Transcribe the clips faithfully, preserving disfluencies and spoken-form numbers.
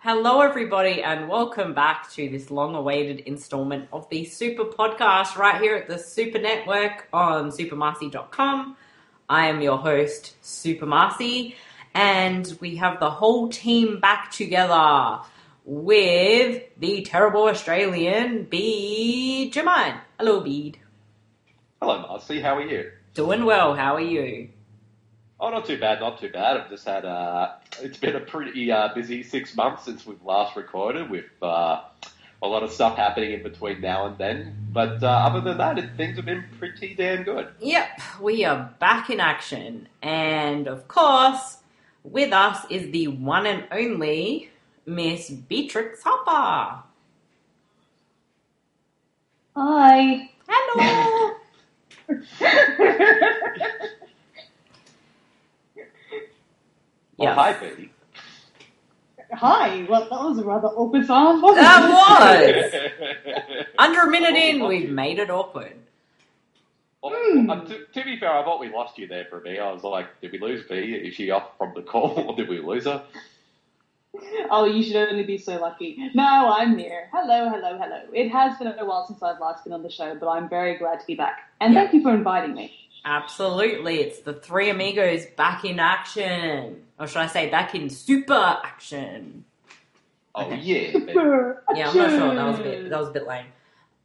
Hello, everybody, and welcome back to this long-awaited installment of the Super Podcast right here at the Super Network on super marcy dot com. I am your host, Super Marcy, and we have the whole team back together with the terrible Australian Bede Jermyn. Hello, Bede. Hello, Marcy. How are you? Doing well. How are you? Oh, not too bad, not too bad. I've just had, uh, it's been a pretty uh, busy six months since we've last recorded with uh, a lot of stuff happening in between now and then. But uh, other than that, it, things have been pretty damn good. Yep, we are back in action. And, of course, with us is the one and only Miss Beatrix Hopper. Hi. Hello. Well, Yes. hi, Betty. Hi. Well, that was a rather awkward silence, wasn't it? That was! Under a minute in, we've made it awkward. Well, Hmm. uh, to, to be fair, I thought we lost you there for a minute. I was like, did we lose B? Is she off from the call, or did we lose her? Oh, you should only be so lucky. No, I'm here. Hello, hello, hello. It has been a while since I've last been on the show, but I'm very glad to be back. And Yeah. thank you for inviting me. Absolutely, it's the three amigos back in action. Or should I say back in super action? Oh, Okay. yeah. Betty. Yeah, I'm not sure. That was a bit, that was a bit lame.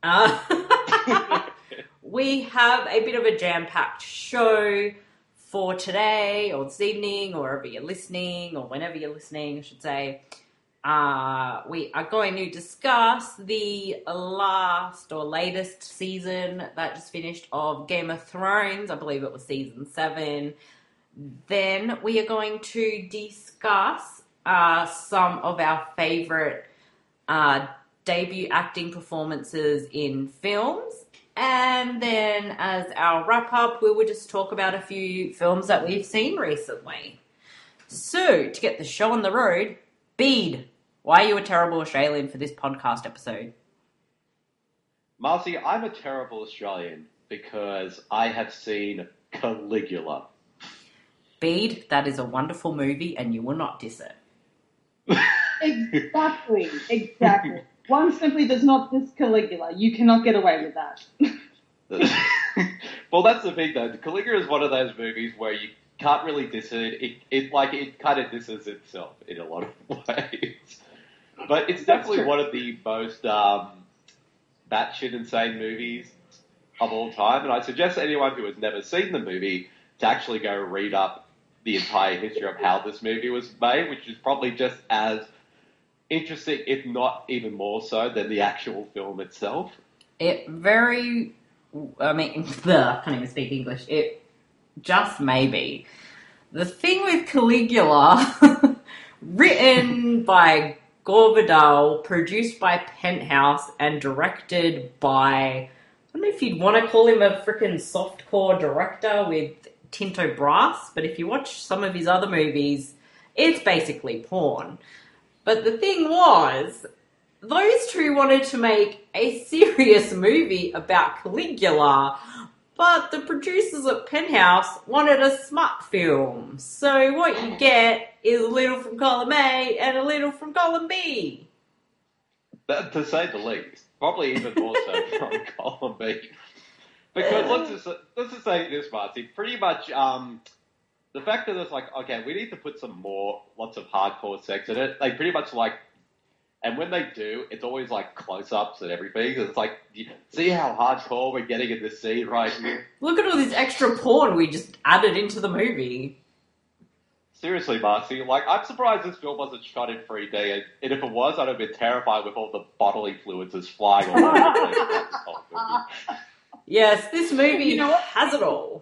Uh, we have a bit of a jam-packed show for today, or this evening, or wherever you're listening, or whenever you're listening, I should say. Uh, we are going to discuss the last or latest season that just finished of Game of Thrones. I believe it was season seven. Then we are going to discuss uh, some of our favorite uh, debut acting performances in films. And then as our wrap-up, we will just talk about a few films that we've seen recently. So, to get the show on the road, Bede, why are you a terrible Australian for this podcast episode? Marcy, I'm a terrible Australian because I have seen Caligula. Bede, that is a wonderful movie and you will not diss it. Exactly, exactly. One simply does not diss Caligula. You cannot get away with that. Well, that's the thing, though. Caligula is one of those movies where you can't really diss it. It, it like, it kind of disses itself in a lot of ways. But it's definitely one of the most um, batshit insane movies of all time. And I suggest anyone who has never seen the movie to actually go read up the entire history of how this movie was made, which is probably just as interesting, if not even more so, than the actual film itself. It very, I mean, I can't even speak English. It just maybe. The thing with Caligula, written by Gore Vidal, produced by Penthouse, and directed by, I don't know if you'd want to call him a freaking softcore director with Tinto Brass, but if you watch some of his other movies, it's basically porn. But the thing was, those two wanted to make a serious movie about Caligula, but the producers at Penthouse wanted a smut film. So what you get is a little from column A and a little from column B. That, to say the least. Probably even more so from column B. Because let's just, let's just say this, Marty. Pretty much, um, the fact that it's like, okay, we need to put some more, lots of hardcore sex in it. They pretty much like, and when they do, it's always like close-ups and everything. It's like, you see how hardcore we're getting in this scene right here? Look at all this extra porn we just added into the movie. Seriously, Marcy, like, I'm surprised this film wasn't shot in three D, and, and if it was, I'd have been terrified with all the bodily fluids that's flying all over the place throughout this whole movie. Yes, this movie You know what? has it all.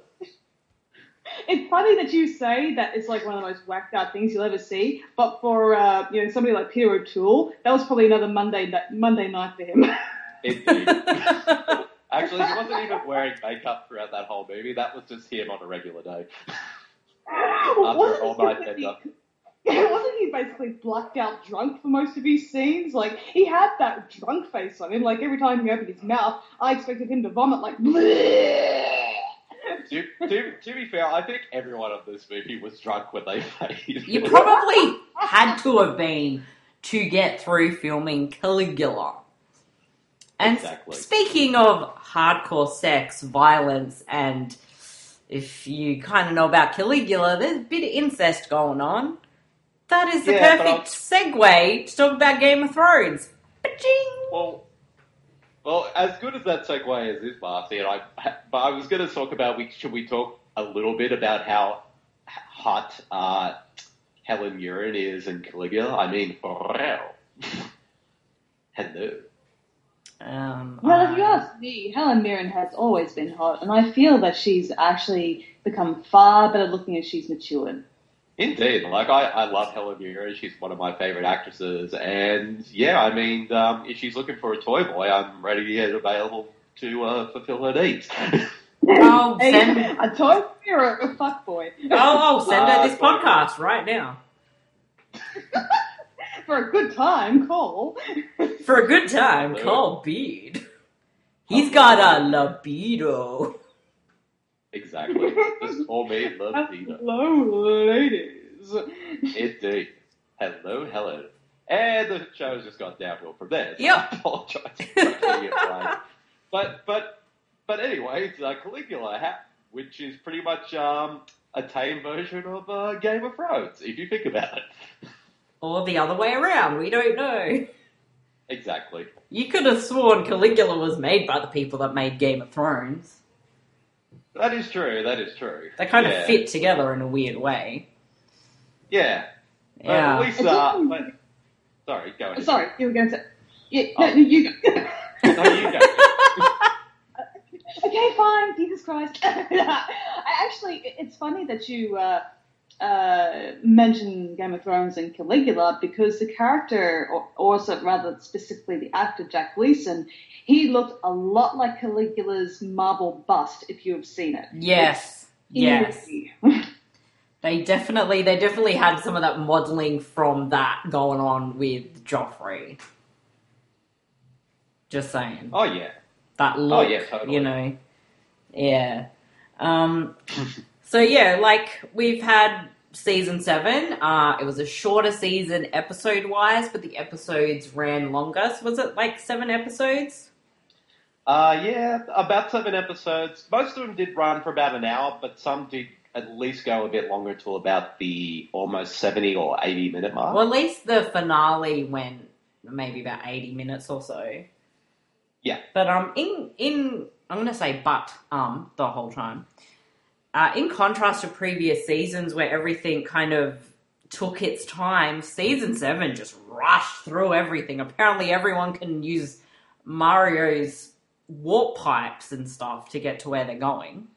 It's funny that you say that it's like one of the most whacked out things you'll ever see, but for uh, you know somebody like Peter O'Toole, that was probably another Monday Monday night for him. Indeed. Actually, he wasn't even wearing makeup throughout that whole movie. That was just him on a regular day. After Wasn't all night he- bender. Wasn't he basically blacked out drunk for most of his scenes? Like, he had that drunk face on him. Like, every time he opened his mouth, I expected him to vomit like, bleh. To, to, to be fair, I think everyone of this movie was drunk when they made it. You probably had to have been to get through filming Caligula. And Exactly. speaking of hardcore sex, violence, and if you kind of know about Caligula, there's a bit of incest going on. That is the Yeah, but perfect segue to talk about Game of Thrones. Ba-ching! Well, well, as good as that segue as is, Marcy, and I, but I was going to talk about, we, should we talk a little bit about how hot uh, Helen Mirren is in Caligula? I mean, for real. Hello. Um, Well, if you I- ask me, Helen Mirren has always been hot, and I feel that she's actually become far better looking as she's matured. Indeed, like I, I love Helen Mirren. She's one of my favorite actresses, and yeah, I mean, um, if she's looking for a toy boy, I'm ready and available to uh, fulfill her needs. Oh, Hey, send- a toy boy or a fuck boy? Oh, oh, send her Uh, this podcast right now. For a good time, call. For a good time, call Bede. He's got a libido. Exactly. Just call me Libido. Hello, ladies. Indeed. Hello, Helen. And the show's just gone downhill from there. So Yep. I apologize for getting it right. But, but, but anyway, it's uh, Caligula, ha- which is pretty much um, a tame version of uh, Game of Thrones, if you think about it. Or the other way around, we don't know. Exactly. You could have sworn Caligula was made by the people that made Game of Thrones. That is true, that is true. They kind yeah. of fit together in a weird way. Yeah. But Yeah. at least, It's uh, also- but, sorry, go ahead. Sorry, you were going to say. Yeah, Oh. no, you go. No, you go. Okay, fine. Jesus Christ. I actually, it's funny that you uh, uh, mentioned Game of Thrones and Caligula because the character, or, or so rather specifically the actor Jack Gleeson, he looked a lot like Caligula's marble bust. If you have seen it. Yes. Yes. Eerie. They definitely, they definitely had some of that modelling from that going on with Joffrey. Just saying. Oh, yeah. That look, yeah, totally. you know. Yeah. Um, so, yeah, like, we've had season seven. Uh, it was a shorter season episode-wise, but the episodes ran longer. So was it, like, seven episodes? Uh, yeah, about seven episodes. Most of them did run for about an hour, but some did at least go a bit longer to about the almost seventy or eighty minute mark. Well, at least the finale went maybe about eighty minutes or so. Yeah. But um, in in I'm gonna say but um the whole time. Uh, in contrast to previous seasons where everything kind of took its time, season seven just rushed through everything. Apparently, everyone can use Mario's warp pipes and stuff to get to where they're going.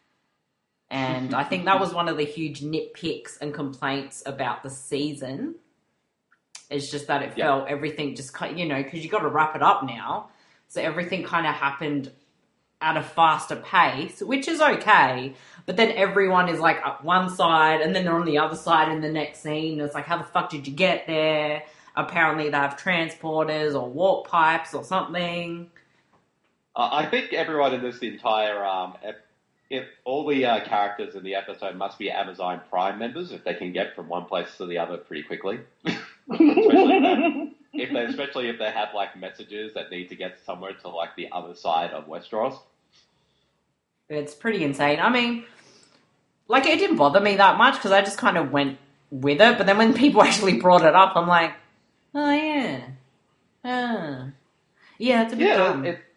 And I think that was one of the huge nitpicks and complaints about the season. It's just that it Yeah. felt everything just, ki- you know, because you got to wrap it up now. So everything kind of happened at a faster pace, which is okay. But then everyone is like up one side and then they're on the other side in the next scene. It's like, how the fuck did you get there? Apparently they have transporters or warp pipes or something. Uh, I think everyone in this entire, um, ep- if all the uh, characters in the episode must be Amazon Prime members if they can get from one place to the other pretty quickly. especially, if they, especially if they have like messages that need to get somewhere to like the other side of Westeros. It's pretty insane. I mean, like, it didn't bother me that much because I just kind of went with it. But then when people actually brought it up, I'm like, oh, yeah. Oh. Yeah, it's a bit Yeah, dumb. it,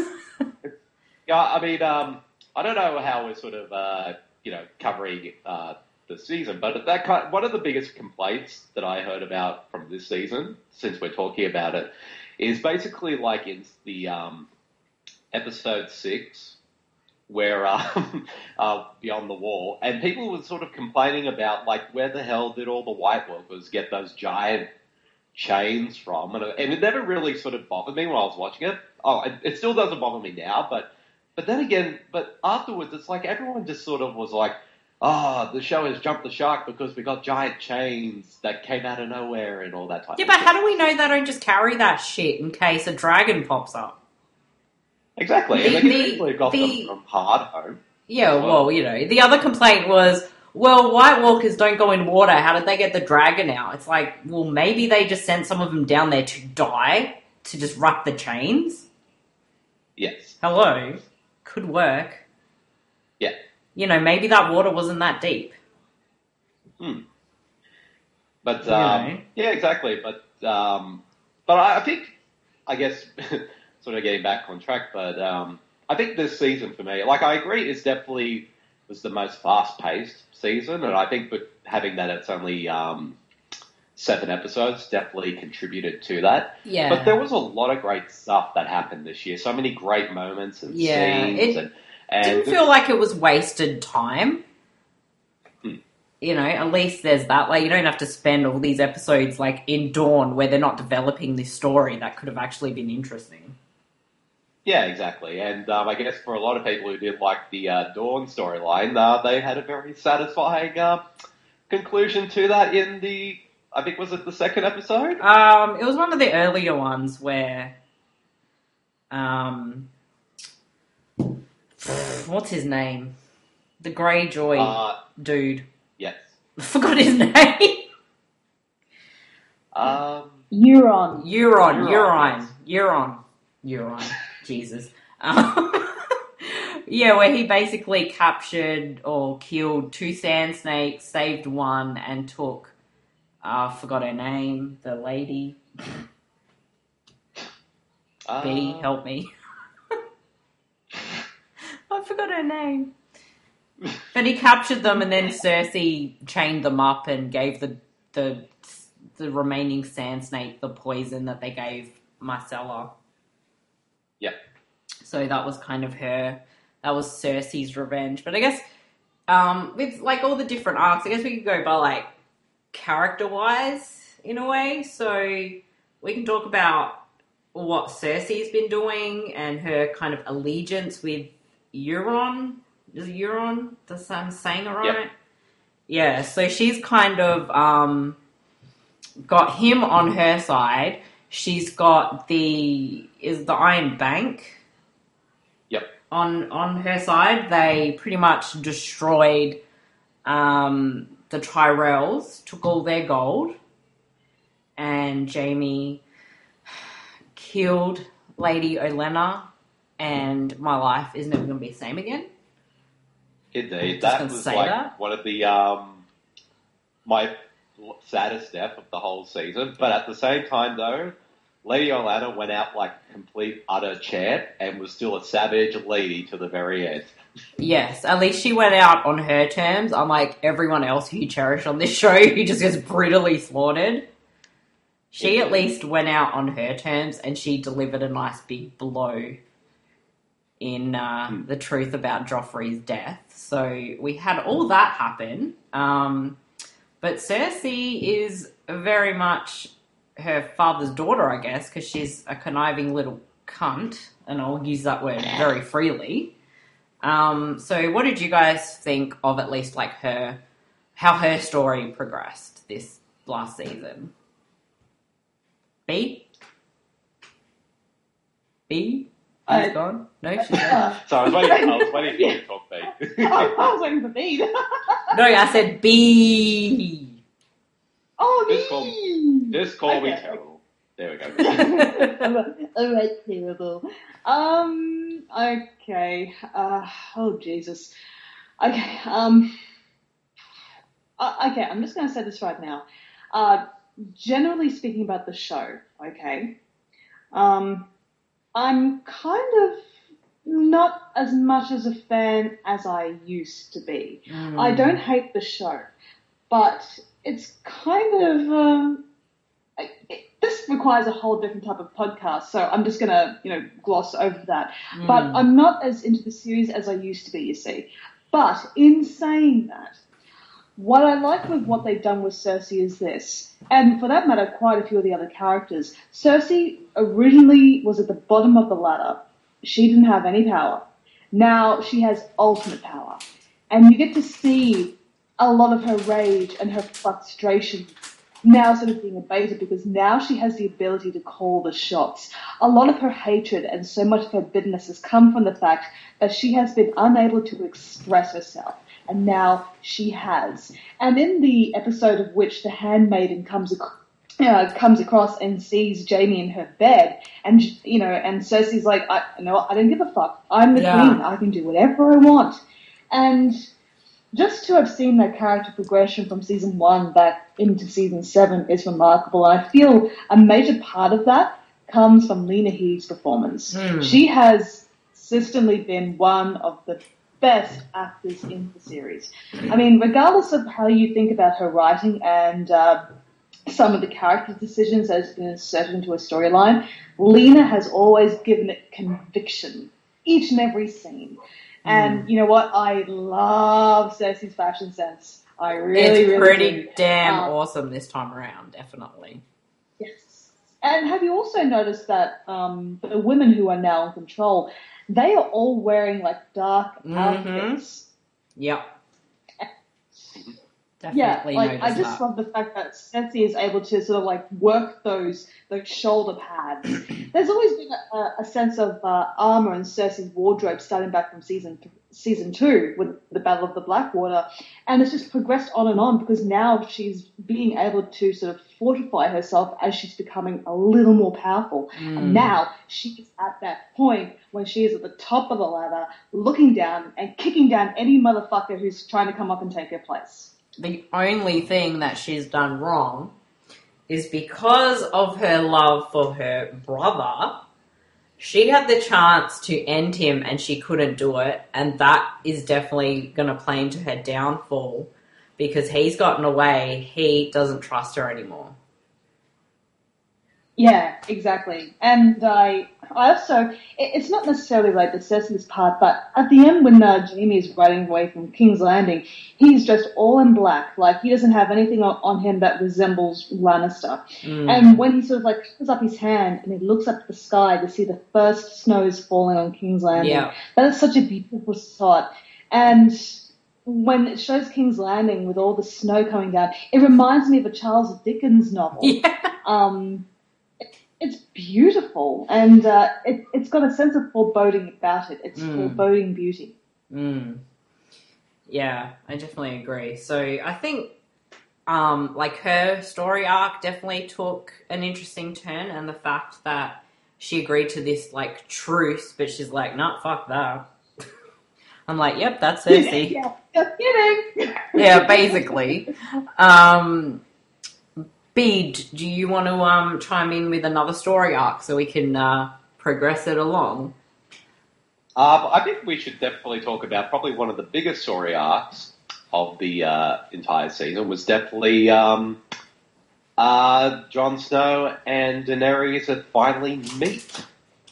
yeah. I mean, um, I don't know how we're sort of, uh, you know, covering uh, the season, but that kind, one of the biggest complaints that I heard about from this season, since we're talking about it, is basically like in the um, episode six, where um, uh, Beyond the Wall, and people were sort of complaining about like where the hell did all the White Walkers get those giant chains from, and, and it never really sort of bothered me when I was watching it. Oh, it, it still doesn't bother me now, but but then again, but afterwards, it's like everyone just sort of was like, oh, the show has jumped the shark because we got giant chains that came out of nowhere and all that type Yeah, of but shit. how do we know they don't just carry that shit in case a dragon pops up? Exactly, and The- they could the- easily have got the- them from Hard Home. Yeah, Well- well, you know, the other complaint was, well, White Walkers don't go in water. How did they get the dragon out? It's like, well, maybe they just sent some of them down there to die, to disrupt the chains. Yes. Hello. Could work. Yeah. You know, maybe that water wasn't that deep. Hmm. But, You um, know. yeah, exactly. But, um, but I, I think, I guess, sort of getting back on track, but um, I think this season for me, like I agree, it's definitely was the most fast-paced season, and I think but having that it's only um, seven episodes definitely contributed to that. Yeah. But there was a lot of great stuff that happened this year. So many great moments and Yeah, scenes. it and, and Didn't feel like it was wasted time. Hmm. You know, at least there's that. Like, you don't have to spend all these episodes, like, in Dawn where they're not developing this story that could have actually been interesting. Yeah, exactly. And um, I guess for a lot of people who did like the uh, Dawn storyline, uh, they had a very satisfying uh, conclusion to that in the, I think, was it the second episode? Um, it was one of the earlier ones where, um, what's his name? The Greyjoy Uh, dude. yes. I forgot his name. Um, Euron. Euron, Euron, Euron, Euron, Euron. Jesus. Um, yeah, where he basically captured or killed two sand snakes, saved one, and took, I uh, forgot her name, the lady. uh, B, help me. I forgot her name. But he captured them, and then Cersei chained them up and gave the the the remaining sand snake the poison that they gave Marcella. Yep. So that was kind of her. That was Cersei's revenge. But I guess um, with like all the different arcs, I guess we could go by like character-wise in a way. So we can talk about what Cersei's been doing and her kind of allegiance with Euron. Is it Euron? Does I'm saying it right? Yep. Yeah. So she's kind of um, got him on her side. She's got the is the Iron Bank. Yep. On on her side, they pretty much destroyed um, the Tyrells, took all their gold, and Jaime killed Lady Olenna, and my life is never going to be the same again. Indeed. Just That gonna was say like that. one of the, um, my saddest death of the whole season. But at the same time, though, Lady Olenna went out like complete utter champ and was still a savage lady to the very end. Yes, at least she went out on her terms, unlike everyone else who you cherish on this show who just gets brutally slaughtered. She at least went out on her terms and she delivered a nice big blow in uh, Hmm. the truth about Joffrey's death. So we had all that happen. Um, but Cersei is very much her father's daughter, I guess, because she's a conniving little cunt, and I'll use that word very freely. Um, so what did you guys think of at least like her, how her story progressed this last season? B? B? She's I- gone? No, she's gone. Uh, So I was waiting, I was waiting for you to talk, Pete. I was waiting for Bede. No, I said B. Oh, Just call- me. Just call me Okay. terrible. There we go. Alright, terrible. Um, okay. Uh, oh, Jesus. Okay, um, uh, okay, I'm just going to say this right now. Uh, generally speaking about the show, okay, um, I'm kind of not as much as a fan as I used to be. Mm. I don't hate the show, but it's kind of, um, it, this requires a whole different type of podcast, so I'm just going to, you know, gloss over that. Mm. But I'm not as into the series as I used to be, you see. But in saying that, what I like with what they've done with Cersei is this, and for that matter, quite a few of the other characters. Cersei originally was at the bottom of the ladder. She didn't have any power. Now she has ultimate power. And you get to see a lot of her rage and her frustration now sort of being abated because now she has the ability to call the shots. A lot of her hatred and so much of her bitterness has come from the fact that she has been unable to express herself. and now she has. And in the episode of which the handmaiden comes across, Uh, comes across and sees Jaime in her bed, and you know, and Cersei's like, I, no, I don't give a fuck. I'm the Yeah. queen. I can do whatever I want. And just to have seen that character progression from season one back into season seven is remarkable. I feel a major part of that comes from Lena Headey's performance. Mm. She has consistently been one of the best actors in the series. I mean, regardless of how you think about her writing and uh, some of the character decisions that has been inserted into a storyline, Lena has always given it conviction, each and every scene. And you know what? I love Cersei's fashion sense. I really, it's really pretty do. damn Um, awesome this time around, definitely. Yes. And have you also noticed that um, the women who are now in control, they are all wearing like dark Mhm. outfits. Yep. Yeah, Definitely like I noticed just that. love the fact that Cersei is able to sort of like work those those shoulder pads. There's always been a, a sense of uh, armor in Cersei's wardrobe starting back from season th- season two with the Battle of the Blackwater, and it's just progressed on and on because now she's being able to sort of fortify herself as she's becoming a little more powerful. Mm. And now she's at that point when she is at the top of the ladder, looking down and kicking down any motherfucker who's trying to come up and take her place. The only thing that she's done wrong is because of her love for her brother, she had the chance to end him and she couldn't do it, and that is definitely going to play into her downfall because he's gotten away, he doesn't trust her anymore. Yeah, exactly. And I, I also, it, it's not necessarily like the Cersei's part, but at the end when uh, Jaime is riding away from King's Landing, he's just all in black. Like, he doesn't have anything on, on him that resembles Lannister. Mm. And when he sort of like puts up his hand and he looks up at the sky to see the first snows falling on King's Landing, Yeah. that is such a beautiful shot. And when it shows King's Landing with all the snow coming down, it reminds me of a Charles Dickens novel. Yeah. Um, It's beautiful, and uh, it, it's got a sense of foreboding about it. It's Mm. foreboding beauty. Mm. Yeah, I definitely agree. So I think, um, like her story arc definitely took an interesting turn, and the fact that she agreed to this like truce, but she's like, "Nah, fuck that." I'm like, "Yep, that's Cersei." Yeah, just kidding. Yeah, basically. Um, Bede, do you want to um chime in with another story arc so we can uh, progress it along? Uh, I think we should definitely talk about probably one of the biggest story arcs of the uh, entire season was definitely um, uh, Jon Snow and Daenerys that finally meet.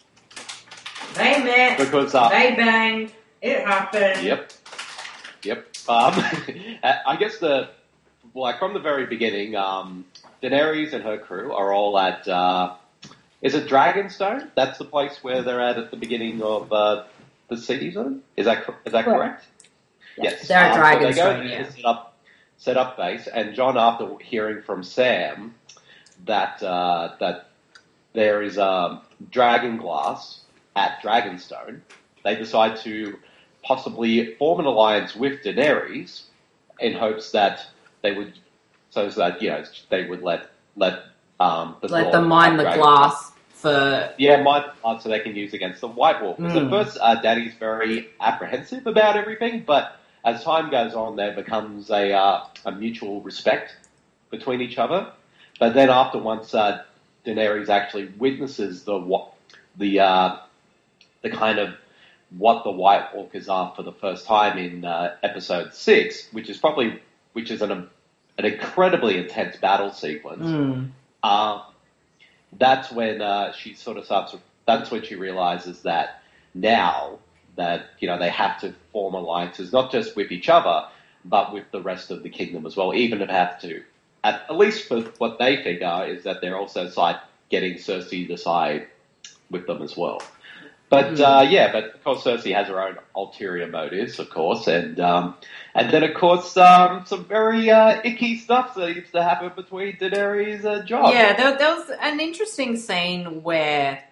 They met. Because, uh, they banged. It happened. Yep. Yep. Um, I guess the, like from the very beginning, um, Daenerys and her crew are all at, uh, is it Dragonstone? That's the place where they're at at the beginning of uh, the season? Is that, is that correct? Yes. They're at Um, so they go Dragonstone, there yeah. to set up, set up base, and John, after hearing from Sam that, uh, that there is um, dragon glass at Dragonstone, they decide to possibly form an alliance with Daenerys in hopes that they would, so that, you know, they would let, let, um, the Let North them mine have the dragon glass for... Yeah, mine the glass so they can use against the White Walkers. Mm. At first, uh, Daddy's very apprehensive about everything, but as time goes on, there becomes a, uh, a mutual respect between each other. But then after once, uh, Daenerys actually witnesses the, what, the, uh, the kind of what the White Walkers are for the first time in uh, episode six, which is probably which is an an incredibly intense battle sequence. Mm. Um, that's when uh, she sort of starts. That's when she realizes that now that you know they have to form alliances not just with each other but with the rest of the kingdom as well. Even if they have to, at, at least for what they figure is that they're also side getting Cersei to side with them as well. But, Mm. uh, yeah, but of course Cersei has her own ulterior motives, of course, and, um, and then of course, um, some very, uh, icky stuff that used to happen between Daenerys and Jon. Yeah, there, there was an interesting scene where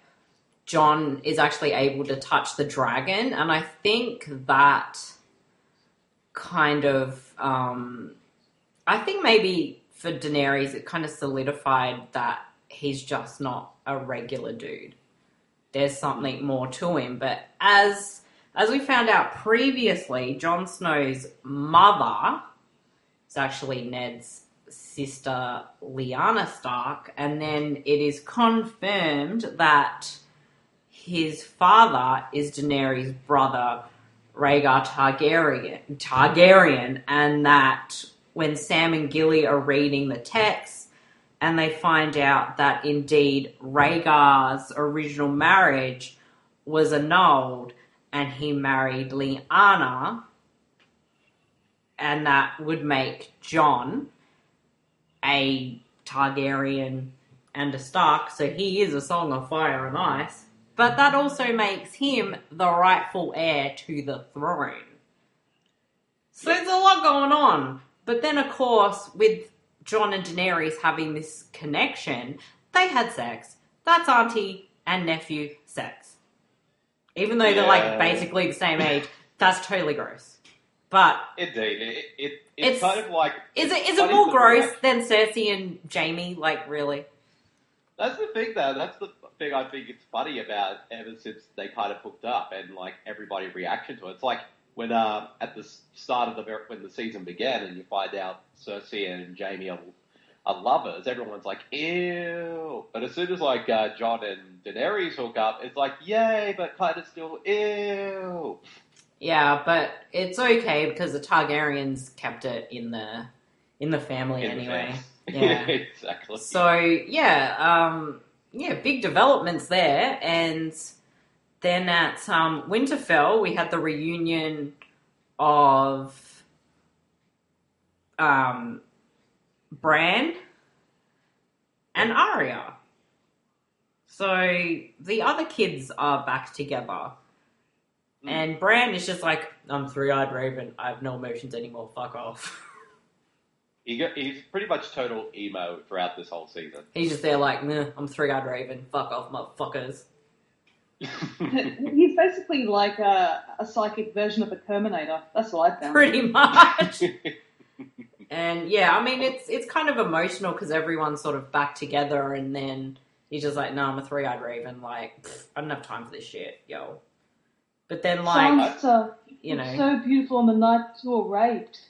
Jon is actually able to touch the dragon, and I think that kind of, um, I think maybe for Daenerys, it kind of solidified that he's just not a regular dude. There's something more to him. But as as we found out previously, Jon Snow's mother is actually Ned's sister, Lyanna Stark, and then it is confirmed that his father is Daenerys' brother, Rhaegar Targaryen, Targaryen, and that when Sam and Gilly are reading the text and they find out that indeed Rhaegar's original marriage was annulled and he married Lyanna, and that would make Jon a Targaryen and a Stark, so he is a Song of Fire and Ice, but that also makes him the rightful heir to the throne. So there's a lot going on. But then, of course, with Jon and Daenerys having this connection, they had sex. That's auntie and nephew sex. Even though they're, Yeah. like, basically the same age, that's totally gross. But Indeed, it, it, it's, It's- kind of like... is it is it funny more the gross reaction- than Cersei and Jaime? Like, really? That's the thing, though. That's the thing I think it's funny about ever since they kind of hooked up and, like, everybody reaction to it. It's like when, uh, at the start of the, when the season began and you find out Cersei and Jaime are, are lovers, everyone's like, ew. But as soon as, like, uh, Jon and Daenerys hook up, it's like, yay, but kind of still, ew. Yeah, but it's okay because the Targaryens kept it in the in the family In the anyway. fence. Yeah. Exactly. So yeah, um, yeah, big developments there, and then at um, Winterfell we had the reunion of um, Bran and Arya. So the other kids are back together. Mm. And Bran is just like, I'm three-eyed raven. I have no emotions anymore. Fuck off. He got, he's pretty much total emo throughout this whole season. He's just there like, nah, I'm three-eyed raven. Fuck off, motherfuckers. He's basically like a, a psychic version of a Terminator. That's what I found. Pretty much. And yeah, I mean, it's it's kind of emotional because everyone's sort of back together, and then he's just like, no, I'm a three-eyed raven. Like, pfft, I don't have time for this shit, yo. But then, like, Sansa, you know, so beautiful on the night you were raped.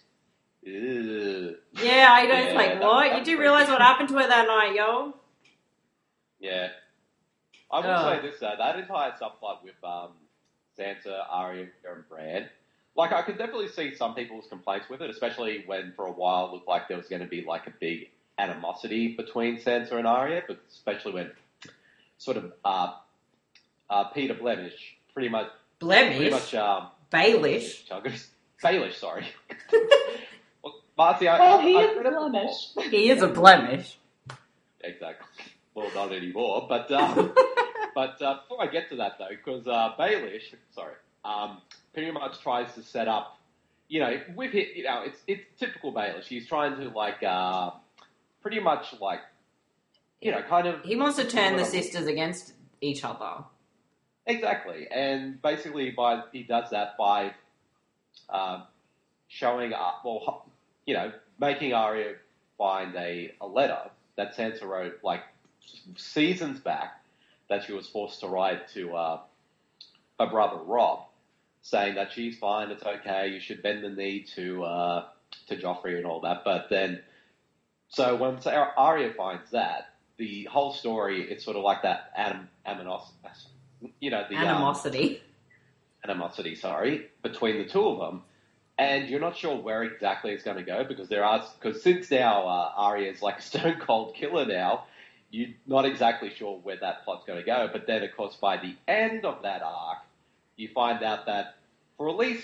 Ew. yeah, I know. It's Yeah, like, that- what? that You was do pretty realize good. what happened to her that night, yo? Yeah. I will Oh. say this, though. That entire subplot with um, Sansa, Arya, and Bran, like, I can definitely see some people's complaints with it, especially when, for a while, it looked like there was going to be, like, a big animosity between Sansa and Arya, but especially when sort of uh, uh, Peter Blemish pretty much... Pretty Blemish, much... Um, Baelish. Baelish, sorry. Well, Marcy, I, Well, I, he I is read it before. blemish. He is a blemish. Exactly. Well, not anymore. But um, but uh, before I get to that though, because uh, Baelish, sorry, um, pretty much tries to set up, you know, with it, you know, it's it's typical Baelish. He's trying to like, uh, pretty much like, you know, kind of. He wants to turn the sisters against each other. Exactly, and basically by he does that by um, showing up, well, you know, making Arya find a, a letter that Sansa wrote like seasons back that she was forced to write to uh, her brother Rob, saying that she's fine, it's okay, you should bend the knee to uh, to Joffrey and all that. But then, so when Arya finds that, the whole story, it's sort of like that anim, aminos, you know, the Animosity. Um, animosity, sorry, between the two of them, and you're not sure where exactly it's going to go because there are because since now uh, Arya is like a stone cold killer now, you're not exactly sure where that plot's going to go. But then, of course, by the end of that arc, you find out that for at least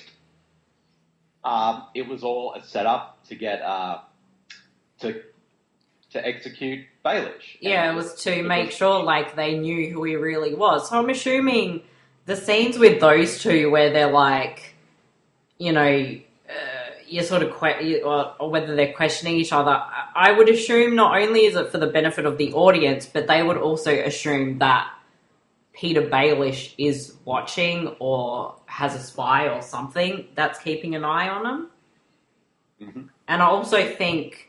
um, it was all a setup to get uh, to to execute Baelish. Yeah, it And was to because- make sure like they knew who he really was. So I'm assuming the scenes with those two where they're like, you know, uh, you're sort of que- or, or whether they're questioning each other. I- I would assume not only is it for the benefit of the audience, but they would also assume that Peter Baelish is watching or has a spy or something that's keeping an eye on him. Mm-hmm. And I also think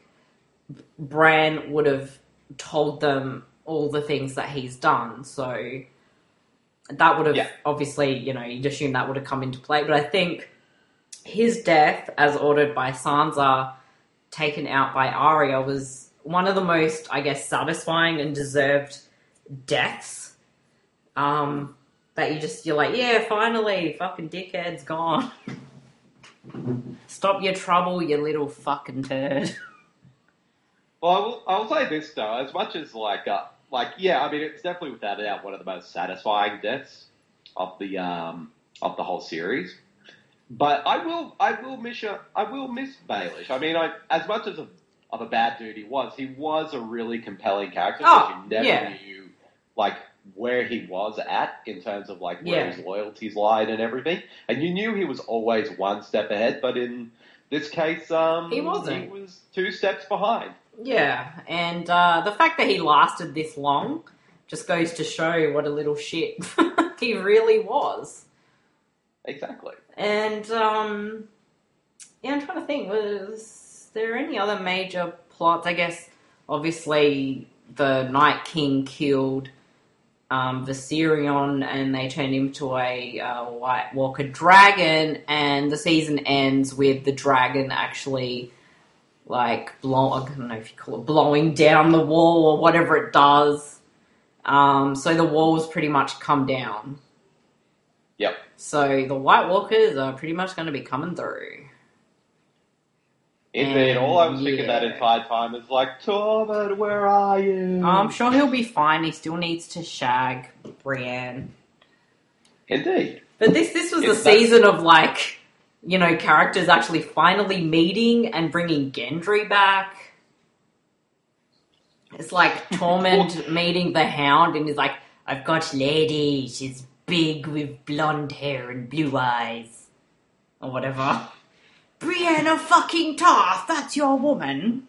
Bran would have told them all the things that he's done, so that would have, Yeah. obviously, you know, you'd assume that would have come into play. But I think his death, as ordered by Sansa, taken out by Arya, was one of the most, I guess, satisfying and deserved deaths. Um, that you just, you're like, yeah, finally, fucking dickhead's gone. Stop your trouble, you little fucking turd. Well, I will, I will say this though, as much as like, uh, like, yeah, I mean, it's definitely without a doubt one of the most satisfying deaths of the um of the whole series. But I will, I will miss, a, I will miss Baelish. I mean, I, as much as a, of a bad dude he was, he was a really compelling character. Oh, because you never yeah. knew like where he was at in terms of like where Yeah. his loyalties lied and everything, and you knew he was always one step ahead. But in this case, um, He wasn't. He was two steps behind. Yeah, and uh, the fact that he lasted this long just goes to show what a little shit he really was. Exactly. And, um, yeah, I'm trying to think, was there any other major plots? I guess, obviously, the Night King killed um, Viserion and they turned him to a uh, White Walker dragon, and the season ends with the dragon actually, like, blow, I don't know if you call it blowing down the wall or whatever it does. Um, so the walls pretty much come down. Yep. So the White Walkers are pretty much going to be coming through. Indeed. And, All I was thinking that yeah. entire time is like, Tormund, where are you? I'm sure he'll be fine. He still needs to shag Brienne. Indeed. But this this was the It's that- season of, like, you know, characters actually finally meeting and bringing Gendry back. It's like Tormund meeting the Hound and he's like, I've got lady, she's big with blonde hair and blue eyes. Or whatever. Brienne fucking Tarth, that's your woman.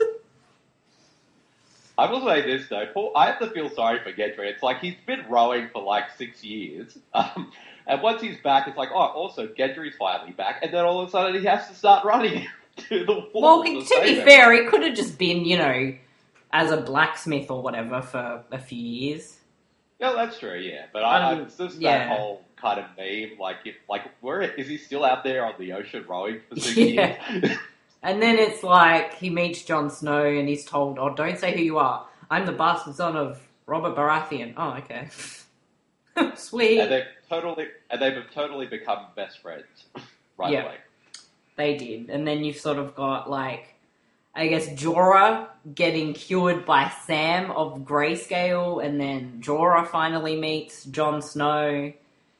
I will say this though, Paul, I have to feel sorry for Gendry. It's like he's been rowing for like six years, um, and once he's back, it's like, oh, also Gendry's finally back, and then all of a sudden he has to start running to the wall. Well, to to save be him. fair, it could have just been, you know, as a blacksmith or whatever for a few years. Yeah, that's true. Yeah, but I, Um, I, it's just yeah. that whole kind of meme. Like, if, like, where is he still out there on the ocean rowing for six Yeah. years? And then it's like he meets Jon Snow and he's told, oh, don't say who you are. I'm the bastard son of Robert Baratheon. Oh, okay. Sweet. and they've totally, and they've totally become best friends right Yeah. away. They did. And then you've sort of got, like, I guess Jorah getting cured by Sam of Grayscale, and then Jorah finally meets Jon Snow.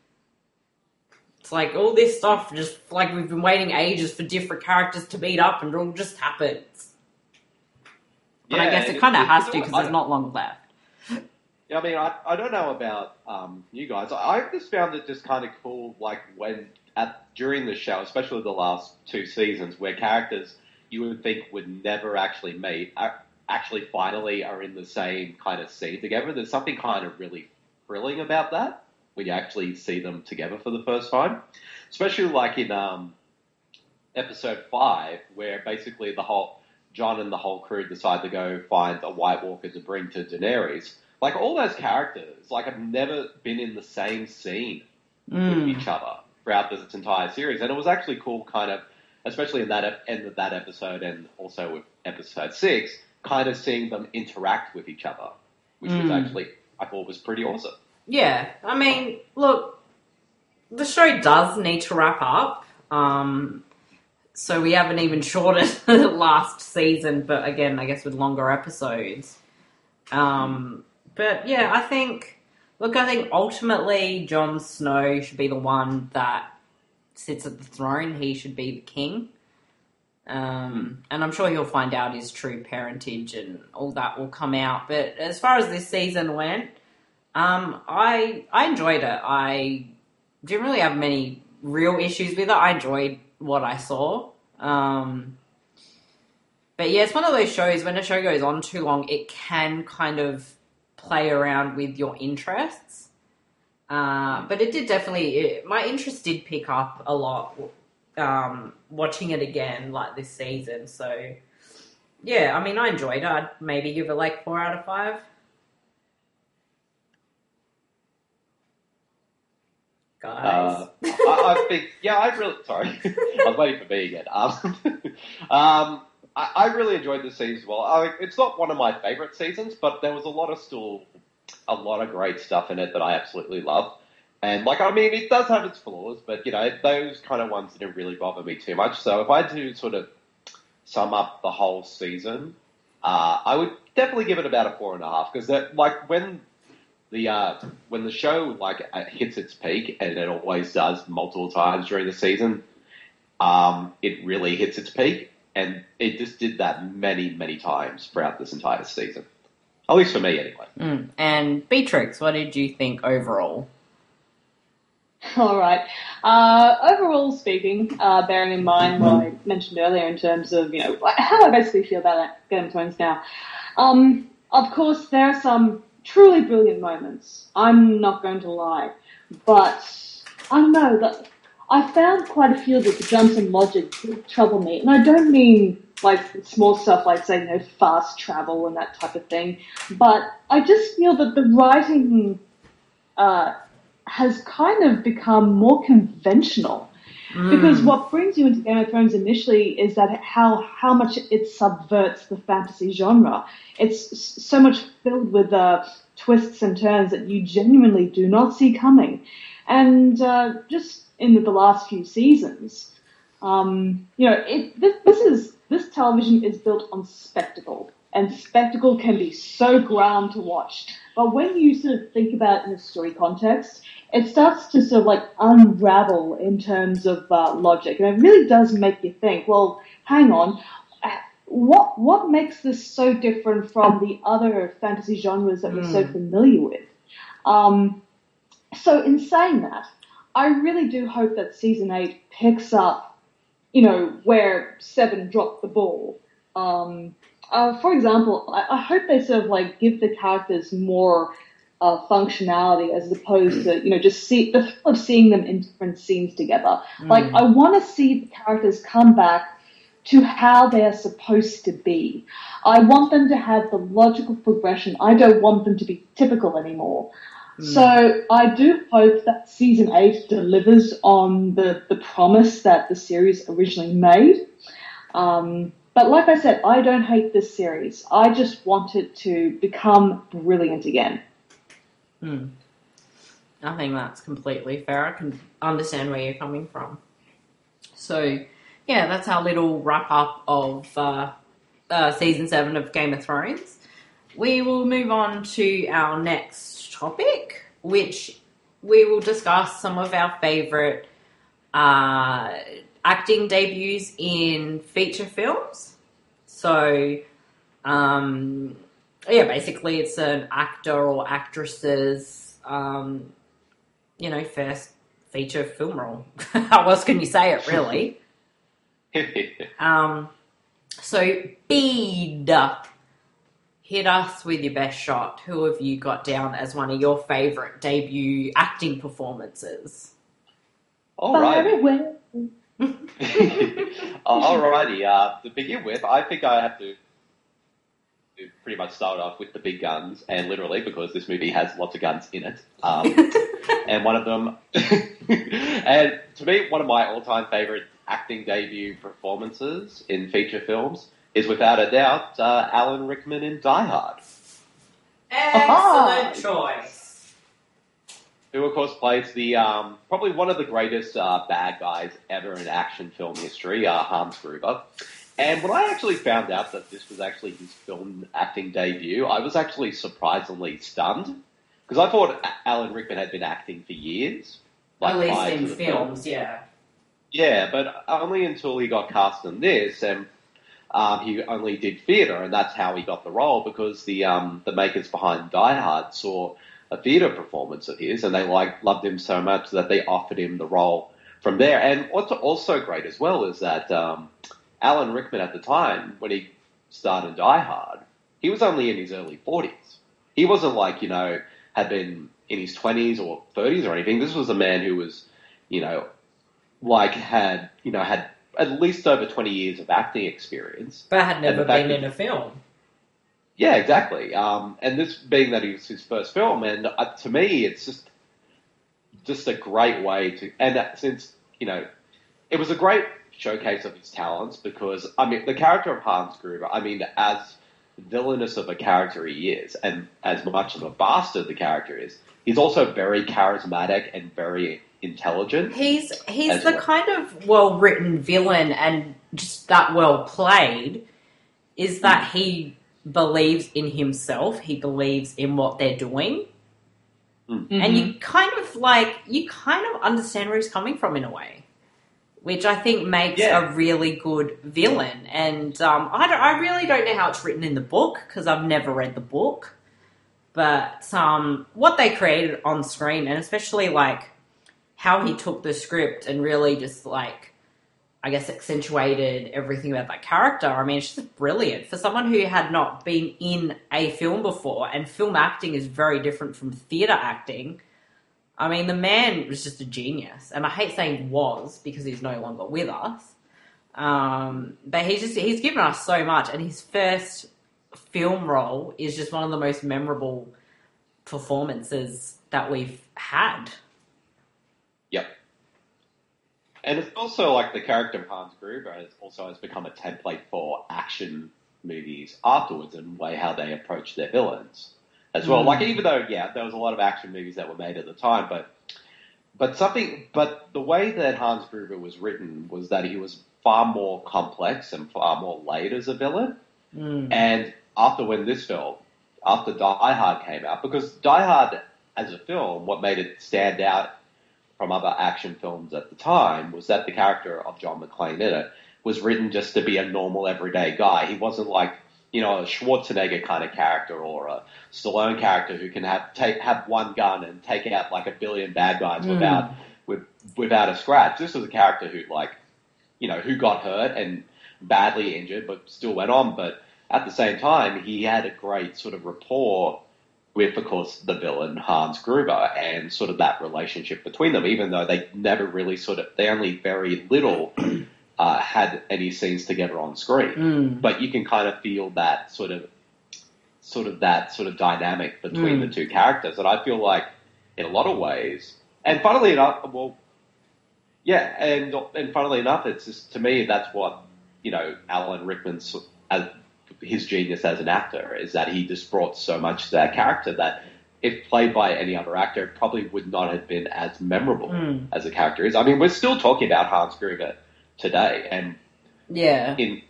It's like all this stuff, just like we've been waiting ages for different characters to meet up, and it all just happens. But I Yeah, guess it and kind of it- has it- to because I- there's not long left. Yeah, I mean, I, I don't know about um, you guys. I just found it just kind of cool, like when at during the show, especially the last two seasons, where characters you would think would never actually meet, are, actually finally are in the same kind of scene together. There's something kind of really thrilling about that when you actually see them together for the first time, especially like in um, episode five, where basically the whole John and the whole crew decide to go find a White Walker to bring to Daenerys. Like, all those characters, like, have never been in the same scene with Mm. each other throughout this entire series. And it was actually cool, kind of, especially in that ep- end of that episode and also with episode six, kind of seeing them interact with each other, which was Mm. actually, I thought was pretty awesome. Yeah, I mean, look, the show does need to wrap up. Um, so we have an even shorter last season, but again, I guess with longer episodes. Um, but yeah, I think, look, I think ultimately Jon Snow should be the one that sits at the throne. He should be the king. Um, and I'm sure he'll find out his true parentage and all that will come out. But as far as this season went, um, I I enjoyed it. I didn't really have many real issues with it. I enjoyed what I saw. Um, but yeah, it's one of those shows, when a show goes on too long, it can kind of play around with your interests. Uh, but it did definitely, it, my interest did pick up a lot um, watching it again like this season. So yeah, I mean, I enjoyed it. I'd maybe give it like four out of five. Guys. Uh, I, I think, yeah, I really, sorry, I was waiting for me again. Um, um, I, I really enjoyed the season as well. I, it's not one of my favourite seasons, but there was a lot of still, a lot of great stuff in it that I absolutely love. And, like, I mean, it does have its flaws, but, you know, those kind of ones didn't really bother me too much. So if I had to sort of sum up the whole season, uh, I would definitely give it about a four and a half, because, that, like, when... The uh, when the show like hits its peak, and it always does multiple times during the season, um, it really hits its peak, and it just did that many, many times throughout this entire season. At least for me, anyway. Mm. And Beatrix, what did you think overall? All right. Uh, overall speaking, uh, bearing in mind what I mentioned earlier in terms of, you know, how I basically feel about Game of Thrones now, um, of course, there are some truly brilliant moments. I'm not going to lie. But, I don't know, that I found quite a few of the jumps in logic trouble me. And I don't mean, like, small stuff like, say, you know, fast travel and that type of thing. But I just feel that the writing uh, has kind of become more conventional. Mm. Because what brings you into Game of Thrones initially is that how how much it subverts the fantasy genre. It's so much filled with uh, twists and turns that you genuinely do not see coming. And uh, just in the last few seasons, um, you know, it, this, this is this television is built on spectacle, and spectacle can be so grand to watch. But when you sort of think about it in a story context, it starts to sort of like unravel in terms of uh, logic, and it really does make you think, well, hang on, what what makes this so different from the other fantasy genres that mm. we're so familiar with? Um, so in saying that, I really do hope that season eight picks up, you know, where seven dropped the ball. Um, uh, for example, I, I hope they sort of like give the characters more Uh, functionality as opposed to, you know, just see the thrill of seeing them in different scenes together. Mm. Like, I want to see the characters come back to how they're supposed to be. I want them to have the logical progression. I don't want them to be typical anymore. Mm. So I do hope that season eight delivers on the, the promise that the series originally made. Um, but like I said, I don't hate this series. I just want it to become brilliant again. Hmm. I think that's completely fair. I can understand where you're coming from. So, yeah, that's our little wrap-up of uh, uh, Season seven of Game of Thrones. We will move on to our next topic, which we will discuss some of our favourite uh, acting debuts in feature films. So, um... yeah, basically it's an actor or actress's, um, you know, first feature film role. How else can you say it, really? um, so, Bede, hit us with your best shot. Who have you got down as one of your favourite debut acting performances? All right. Alrighty, uh, to begin with, I think I have to pretty much start off with the big guns, and literally because this movie has lots of guns in it. Um, and one of them, and to me, one of my all-time favourite acting debut performances in feature films is without a doubt uh, Alan Rickman in Die Hard. Excellent choice. Who, of course, plays the um, probably one of the greatest uh, bad guys ever in action film history, uh, Hans Gruber. And when I actually found out that this was actually his film acting debut, I was actually surprisingly stunned. Because I thought Alan Rickman had been acting for years. Like At least in films, film. yeah. Yeah, but only until he got cast in this, and um, he only did theatre, and that's how he got the role, because the um, the makers behind Die Hard saw a theatre performance of his, and they like loved him so much that they offered him the role from there. And what's also great as well is that Um, Alan Rickman at the time, when he started Die Hard, he was only in his early forties. He wasn't like, you know, had been in his twenties or thirties or anything. This was a man who was, you know, like had you know had at least over twenty years of acting experience, but had never fact been that- in a film. Yeah, exactly. Um, and this being that it was his first film, and uh, to me, it's just just a great way to. And that, since you know, it was a great showcase of his talents because I mean, the character of Hans Gruber. I mean, as villainous of a character he is, and as much of a bastard the character is, he's also very charismatic and very intelligent. He's he's as the well. kind of well written villain and just that well played is that he believes in himself, he believes in what they're doing. Mm. And you kind of like you kind of understand where he's coming from in a way. Which I think makes Yeah. a really good villain. And um, I, don't, I really don't know how it's written in the book because I've never read the book. But um, what they created on screen, and especially like how he took the script and really just like, I guess, accentuated everything about that character. I mean, it's just brilliant. For someone who had not been in a film before, and film acting is very different from theatre acting. I mean, the man was just a genius. And I hate saying was because he's no longer with us. Um, but he's just, he's given us so much. And his first film role is just one of the most memorable performances that we've had. Yep. And it's also like the character of Hans Gruber has also has become a template for action movies afterwards and the way how they approach their villains as well. Mm. Like even though, yeah, there was a lot of action movies that were made at the time, but but something, but the way that Hans Gruber was written was that he was far more complex and far more layered as a villain. Mm. And after when this film, after Die Hard came out, because Die Hard as a film, what made it stand out from other action films at the time was that the character of John McClane in it was written just to be a normal everyday guy. He wasn't like, you know, a Schwarzenegger kind of character or a Stallone character who can have take have one gun and take out like a billion bad guys Mm. without with, without a scratch. This was a character who like, you know, who got hurt and badly injured but still went on. But at the same time, he had a great sort of rapport with, of course, the villain, Hans Gruber, and sort of that relationship between them, even though they never really sort of, they only very little uh, had any scenes together on screen. Mm. But you can kind of feel that sort of, sort of that sort of dynamic between Mm. the two characters. And I feel like, in a lot of ways, and funnily enough, well, yeah, and and funnily enough, it's just, to me, that's what, you know, Alan Rickman's, as his genius as an actor is that he just brought so much to that character that if played by any other actor, it probably would not have been as memorable Mm. as the character is. I mean, we're still talking about Hans Gruber today, and Yeah. in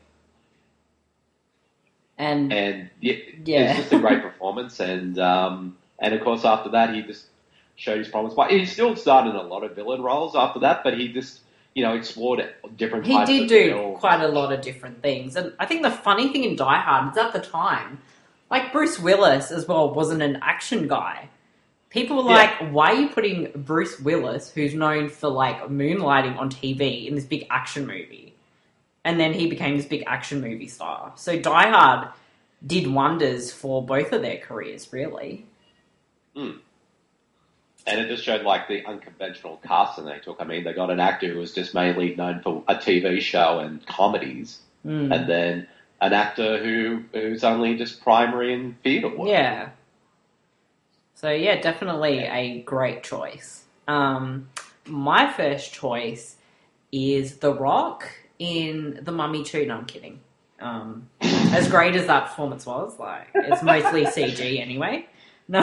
And, and yeah, Yeah. it's just a great performance. And um, and of course, after that, he just showed his promise. But he still started in a lot of villain roles after that, but he just, you know, explored different he types did of do films. quite a lot of different things. And I think the funny thing in Die Hard is at the time, like Bruce Willis as well wasn't an action guy. People were Yeah. like, why are you putting Bruce Willis, who's known for like moonlighting on T V, in this big action movie? And then he became this big action movie star. So Die Hard did wonders for both of their careers, really. Mm. And it just showed like the unconventional casting they took. I mean, they got an actor who was just mainly known for a T V show and comedies, Mm. and then an actor who who's only just primary in theatre work. Yeah. So yeah, definitely a great choice. Um, my first choice is The Rock in The Mummy two. No, I'm kidding. Um, as great as that performance was, like it's mostly C G anyway. No,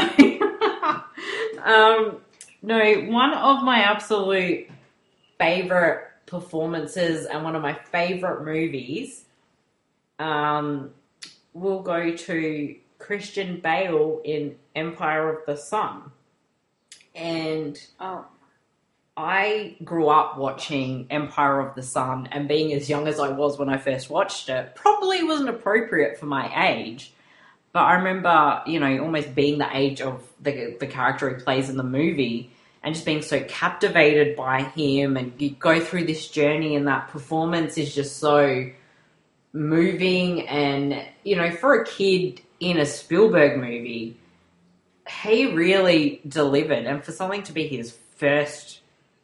um, no. One of my absolute favorite performances and one of my favorite movies um, will go to Christian Bale in Empire of the Sun. And Oh. I grew up watching Empire of the Sun, and being as young as I was when I first watched it probably wasn't appropriate for my age. But I remember, you know, almost being the age of the the character he plays in the movie and just being so captivated by him, and you go through this journey, and that performance is just so moving. And, you know, for a kid in a Spielberg movie, he really delivered. And for something to be his first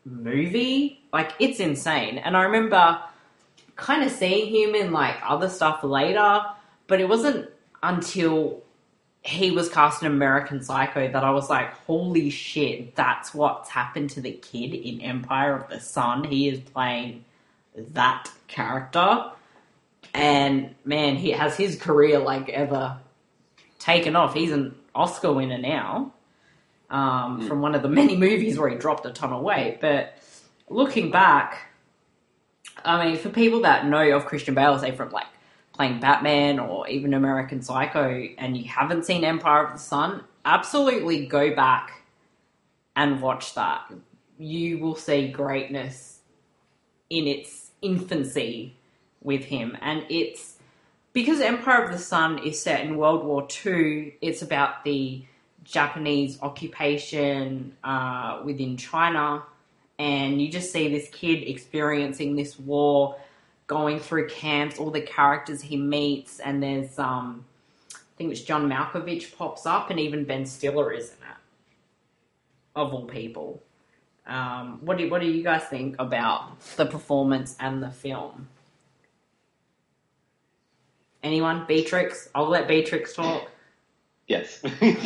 movie. Like, it's insane. And I remember kind of seeing him in, like, other stuff later, but it wasn't until he was cast in American Psycho that I was like, holy shit, that's what's happened to the kid in Empire of the Sun. He is playing that character. And, man, he has his career, like, ever taken off. He's an Oscar winner now. Um, mm. From one of the many movies where he dropped a ton of weight. But looking back, I mean, for people that know of Christian Bale, say from like playing Batman or even American Psycho, and you haven't seen Empire of the Sun, absolutely go back and watch that. You will see greatness in its infancy with him. And it's because Empire of the Sun is set in World War Two, it's about the Japanese occupation uh, within China, and you just see this kid experiencing this war, going through camps, all the characters he meets, and there's, um, I think it's John Malkovich pops up, and even Ben Stiller is in it, of all people. Um, what do, what do you guys think about the performance and the film? Anyone? Beatrix? I'll let Beatrix talk. Yes. uh,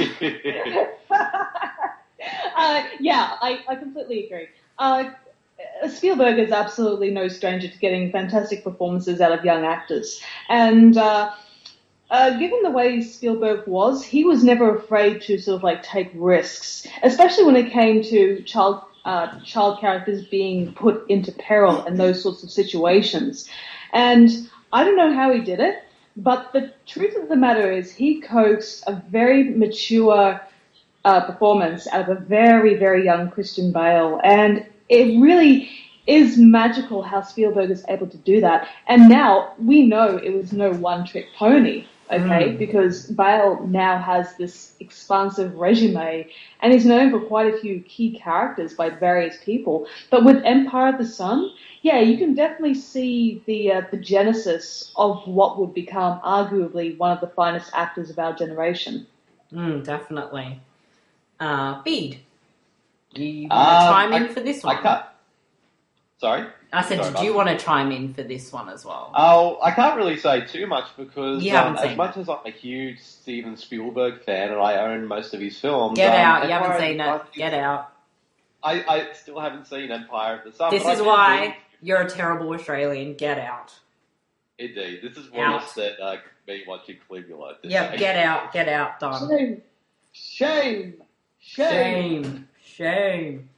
yeah, I, I completely agree. Uh, Spielberg is absolutely no stranger to getting fantastic performances out of young actors. And uh, uh, given the way Spielberg was, he was never afraid to sort of like take risks, especially when it came to child uh, child characters being put into peril and those sorts of situations. And I don't know how he did it, but the truth of the matter is he coaxed a very mature uh, performance out of a very, very young Christian Bale. And it really is magical how Spielberg is able to do that. And now we know it was no one-trick pony, okay, mm. because Bale now has this expansive resume and is known for quite a few key characters by various people. But with Empire of the Sun, yeah, you can definitely see the uh, the genesis of what would become arguably one of the finest actors of our generation. Mm, definitely. Uh, Bede, do you want to um, chime in I, for this one? I can't. Sorry? I said, Sorry, do you want to chime in for this one as well? Oh, I can't really say too much because you haven't um, seen as much it. as I'm a huge Steven Spielberg fan and I own most of his films... Get um, out, you Empire haven't seen it. Sun, Get out. I, I still haven't seen Empire of the Sun. This but is I why think, you're a terrible Australian. Get out. Indeed. This is Out. worse than uh, me watching Caligula. Yep, say. get out, get out, done. Shame. Shame. Shame. Shame. Shame.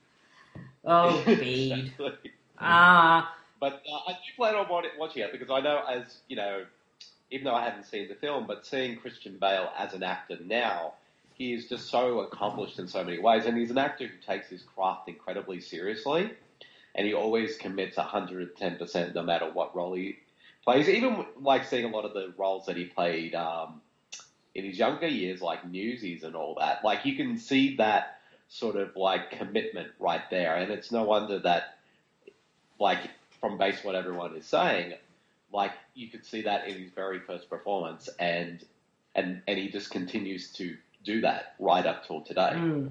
Oh, Bede. Ah. uh, But uh, I do plan on watching it because I know, as you know, even though I haven't seen the film, but seeing Christian Bale as an actor now, he is just so accomplished in so many ways, and he's an actor who takes his craft incredibly seriously, and he always commits one hundred ten percent no matter what role he plays. Even like seeing a lot of the roles that he played um, in his younger years, like Newsies and all that, like you can see that sort of like commitment right there, and it's no wonder that, like, from base what everyone is saying, like you could see that in his very first performance, and and and he just continues to do that right up till today. Mm.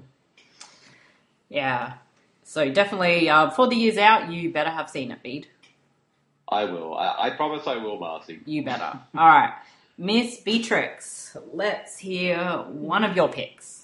Yeah. So definitely, uh, for the years out, you better have seen it, Bede. I will. I, I promise I will, Marcy. You better. All right. Miss Beatrix, let's hear one of your picks.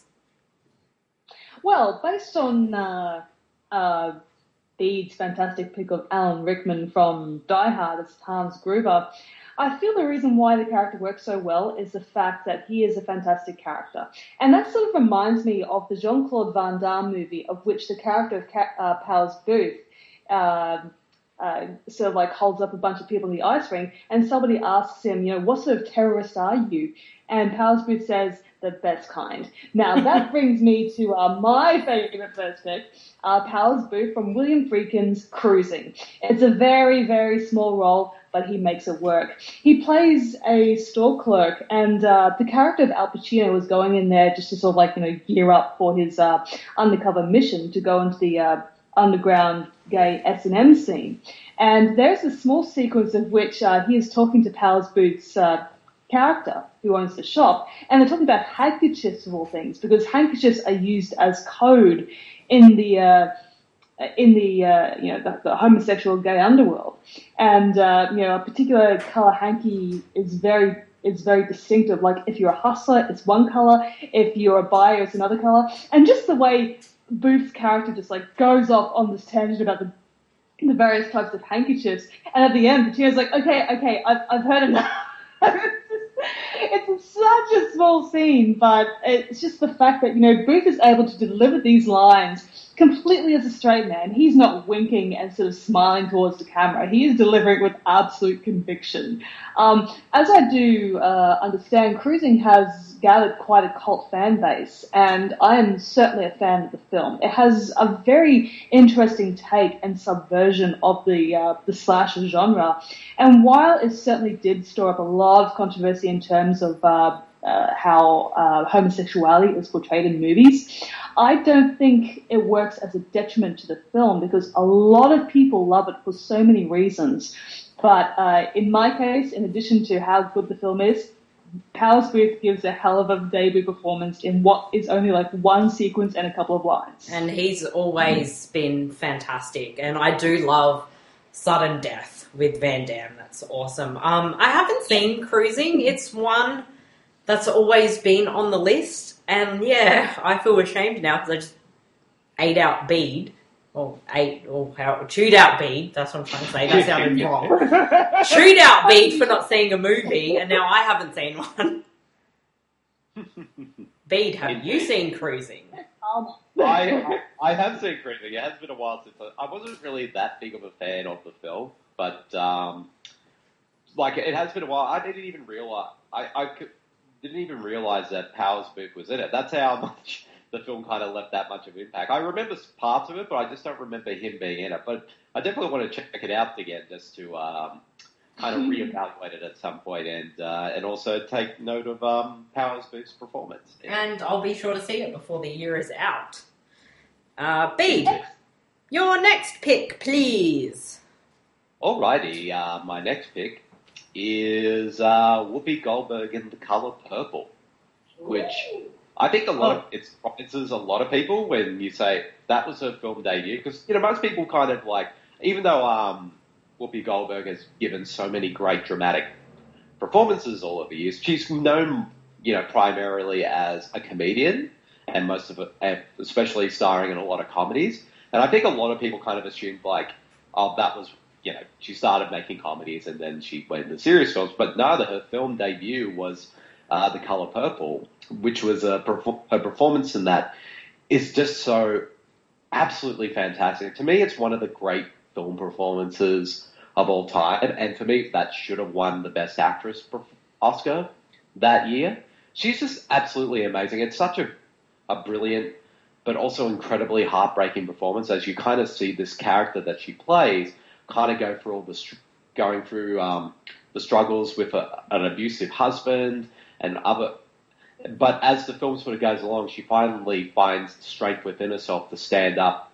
Well, based on uh, uh, Bede's fantastic pick of Alan Rickman from Die Hard as Hans Gruber, I feel the reason why the character works so well is the fact that he is a fantastic character. And that sort of reminds me of the Jean-Claude Van Damme movie, of which the character of Ca- uh, Powers Booth uh, uh, sort of like holds up a bunch of people in the ice ring, and somebody asks him, you know, what sort of terrorist are you? And Powers Booth says, the best kind. Now, that brings me to uh, my favourite first pick, uh, Powers Booth from William Friedkin's Cruising. It's a very, very small role, but he makes it work. He plays a store clerk, and uh, the character of Al Pacino is going in there just to sort of like, you know, gear up for his uh, undercover mission to go into the uh, underground gay S and M scene. And there's a small sequence of which uh, he is talking to Powers Booth's uh, character who owns the shop, and they're talking about handkerchiefs of all things, because handkerchiefs are used as code in the uh, in the uh, you know the, the homosexual gay underworld, and uh, you know a particular color hanky is very is very distinctive. Like if you're a hustler, it's one color. If you're a buyer, it's another color. And just the way Booth's character just like goes off on this tangent about the the various types of handkerchiefs, and at the end, Patino's like, okay, okay, I've I've heard enough. It's such a small scene, but it's just the fact that, you know, Booth is able to deliver these lines completely as a straight man. He's not winking and sort of smiling towards the camera. He is delivering with absolute conviction. Um, as I do uh, understand, Cruising has gathered quite a cult fan base, and I am certainly a fan of the film. It has a very interesting take and subversion of the uh, the slasher genre, and while it certainly did store up a lot of controversy in terms of uh, uh, how uh, homosexuality is portrayed in movies, I don't think it works as a detriment to the film, because a lot of people love it for so many reasons. But uh, in my case, in addition to how good the film is, Powers Booth gives a hell of a debut performance in what is only like one sequence and a couple of lines. And he's always been fantastic. And I do love Sudden Death with Van Damme. That's awesome. Um, I haven't seen Cruising. It's one that's always been on the list. And yeah, I feel ashamed now because I just ate out Bede. Or ate, or how, chewed out Bede. That's what I'm trying to say. That sounded wrong. Chewed out Bede for not seeing a movie, and now I haven't seen one. Bede, have you seen Cruising? I I have seen Cruising. It has been a while since I, I wasn't really that big of a fan of the film, but um, like it has been a while. I didn't even realize I, I could, didn't even realize that Powers Booth was in it. That's how much the film kind of left that much of an impact. I remember parts of it, but I just don't remember him being in it. But I definitely want to check it out again just to um, kind of reevaluate it at some point, and uh, and also take note of um, Powers Booth's performance. And I'll be sure to see it before the year is out. Uh, Bede, your next pick, please. Alrighty, uh, my next pick is uh, Whoopi Goldberg in The Color Purple, which I think a lot of it surprises a lot of people when you say that was her film debut, because you know most people kind of like, even though um, Whoopi Goldberg has given so many great dramatic performances all over the years, she's known you know primarily as a comedian, and most of it, especially starring in a lot of comedies. And I think a lot of people kind of assumed like, oh, that was you know she started making comedies and then she went into serious films, but no, her film debut was Uh, The Color Purple, which was a, perfor- a performance in that is just so absolutely fantastic. To me, it's one of the great film performances of all time, and for me, that should have won the Best Actress Oscar that year. She's just absolutely amazing. It's such a, a brilliant, but also incredibly heartbreaking performance, as you kind of see this character that she plays kind of go through all the str- going through um, the struggles with a, an abusive husband and other, but as the film sort of goes along, she finally finds strength within herself to stand up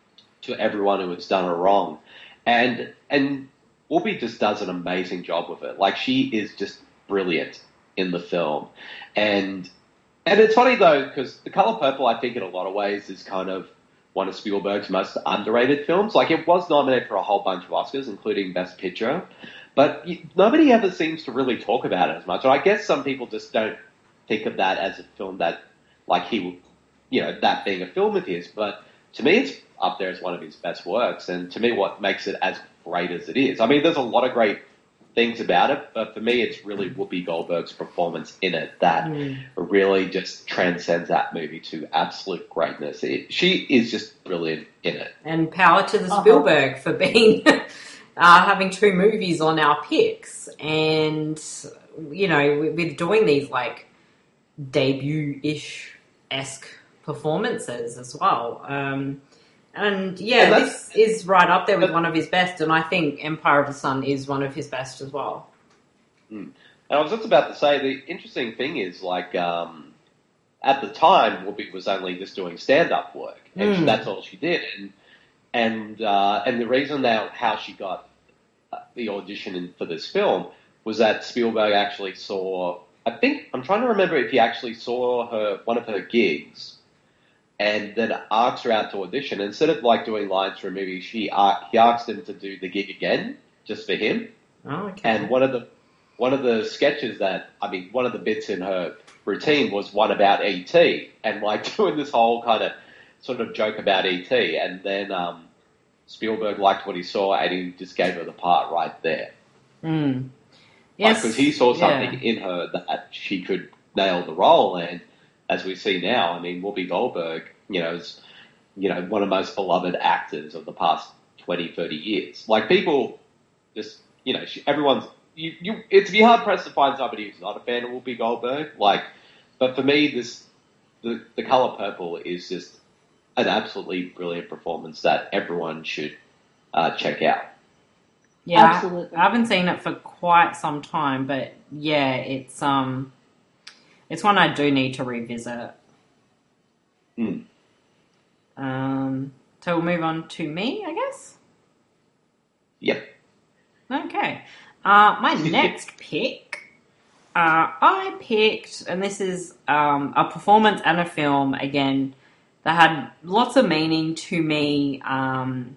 to everyone who has done her wrong, and and Whoopi just does an amazing job with it. Like, she is just brilliant in the film, and and it's funny though because The Color Purple, I think, in a lot of ways is kind of one of Spielberg's most underrated films. Like, it was nominated for a whole bunch of Oscars, including Best Picture. But nobody ever seems to really talk about it as much. And I guess some people just don't think of that as a film that, like, he, you know, that being a film of his. But to me, it's up there as one of his best works. And to me, what makes it as great as it is. I mean, there's a lot of great things about it, but for me, it's really Whoopi Goldberg's performance in it that mm. really just transcends that movie to absolute greatness. It, she is just brilliant in it. And power to the Spielberg uh-huh. for being... Uh, having two movies on our picks, and you know, with doing these like debut-ish esque performances as well. Um, and yeah, and this is right up there with one of his best, and I think Empire of the Sun is one of his best as well. Mm. And I was just about to say, the interesting thing is, like, um, at the time, Whoopi was only just doing stand-up work, and mm. that's all she did, and and uh, and the reason that how she got the audition in, for this film was that Spielberg actually saw, I think, I'm trying to remember if he actually saw her, one of her gigs, and then asks her out to audition. Instead of like doing lines for a movie, she uh, he asked him to do the gig again just for him. Oh, okay. And one of the one of the sketches that I mean, one of the bits in her routine was one about E T and like doing this whole kind of sort of joke about E T. And then um, Spielberg liked what he saw, and he just gave her the part right there. Mm. Yes, because he saw something yeah. in her that she could nail the role. And as we see now, I mean, Whoopi Goldberg, you know, is, you know, one of the most beloved actors of the past twenty, thirty years. Like, people just, you know, she, everyone's, you, you, it'd be hard pressed to find somebody who's not a fan of Whoopi Goldberg. Like, but for me, this, the, the Color Purple is just an absolutely brilliant performance that everyone should uh, check out. Yeah, Absolutely. I, I haven't seen it for quite some time, but yeah, it's um, it's one I do need to revisit. Mm. Um, so we'll move on to me, I guess. Yep. Okay. Uh, my next pick, uh, I picked, and this is um, a performance and a film again that had lots of meaning to me. Um,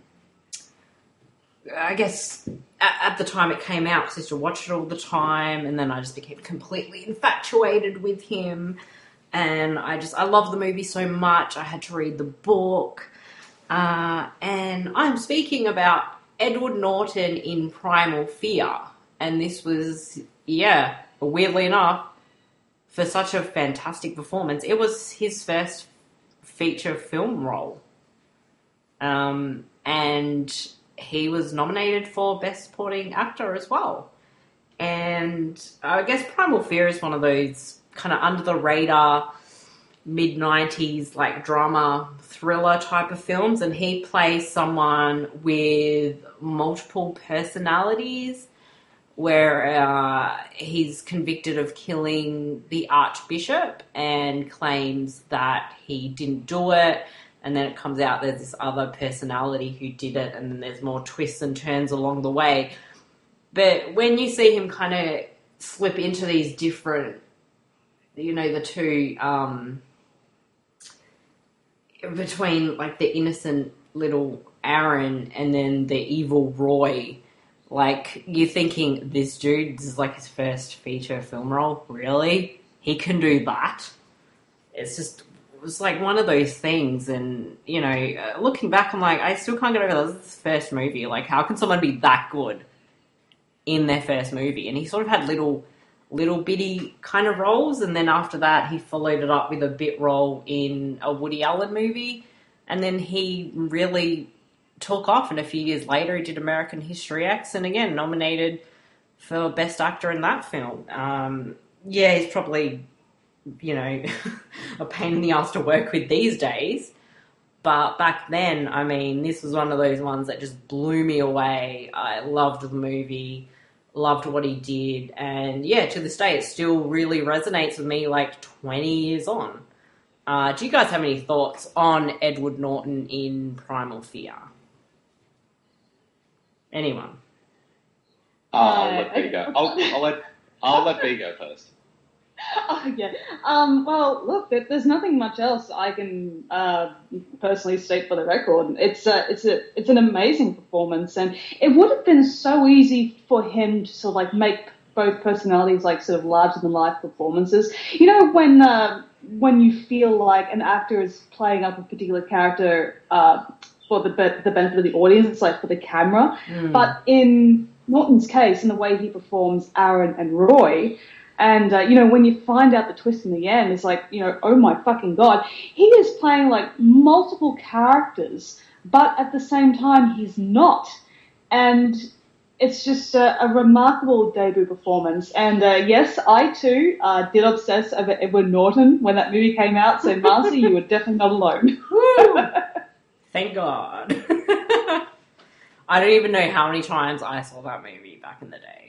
I guess at, at the time it came out, because I used to watch it all the time, and then I just became completely infatuated with him. And I just, I love the movie so much. I had to read the book. Uh, and I'm speaking about Edward Norton in Primal Fear. And this was, yeah, weirdly enough, for such a fantastic performance, it was his first feature film role. Um, and he was nominated for Best Supporting Actor as well. And I guess Primal Fear is one of those kind of under the radar mid nineties like drama thriller type of films, and he plays someone with multiple personalities where uh, he's convicted of killing the Archbishop and claims that he didn't do it, and then it comes out there's this other personality who did it, and then there's more twists and turns along the way. But when you see him kind of slip into these different, you know, the two, um, between like the innocent little Aaron and then the evil Roy, like you're thinking, this dude, this is like his first feature film role, really? He can do that? It's just, it was like one of those things, and, you know, uh, looking back, I'm like, I still can't get over that. This is his first movie. Like, how can someone be that good in their first movie? And he sort of had little little bitty kind of roles, and then after that he followed it up with a bit role in a Woody Allen movie, and then he really took off, and a few years later he did American History X, and again nominated for Best Actor in that film. Um, yeah, he's probably, you know, a pain in the ass to work with these days, but back then, I mean, this was one of those ones that just blew me away. I loved the movie, loved what he did, and yeah, to this day it still really resonates with me like twenty years on. Uh, do you guys have any thoughts on Edward Norton in Primal Fear? Anyone? Uh, I'll let B go. I'll, I'll let I'll let B go first. Oh, yeah. Um, well, look, there- there's nothing much else I can uh, personally state for the record. It's a, it's a, it's an amazing performance, and it would have been so easy for him to sort of like make both personalities like sort of larger than life performances. You know, when uh, when you feel like an actor is playing up a particular character uh, for the be- the benefit of the audience, like for the camera, Mm. but in Norton's case, in the way he performs Aaron and Roy. And, uh, you know, when you find out the twist in the end, it's like, you know, oh my fucking God. He is playing, like, multiple characters, but at the same time, he's not. And it's just a, a remarkable debut performance. And, uh, yes, I, too, uh, did obsess over Edward Norton when that movie came out. So, Marcy, you were definitely not alone. Woo! Thank God. I don't even know how many times I saw that movie back in the day.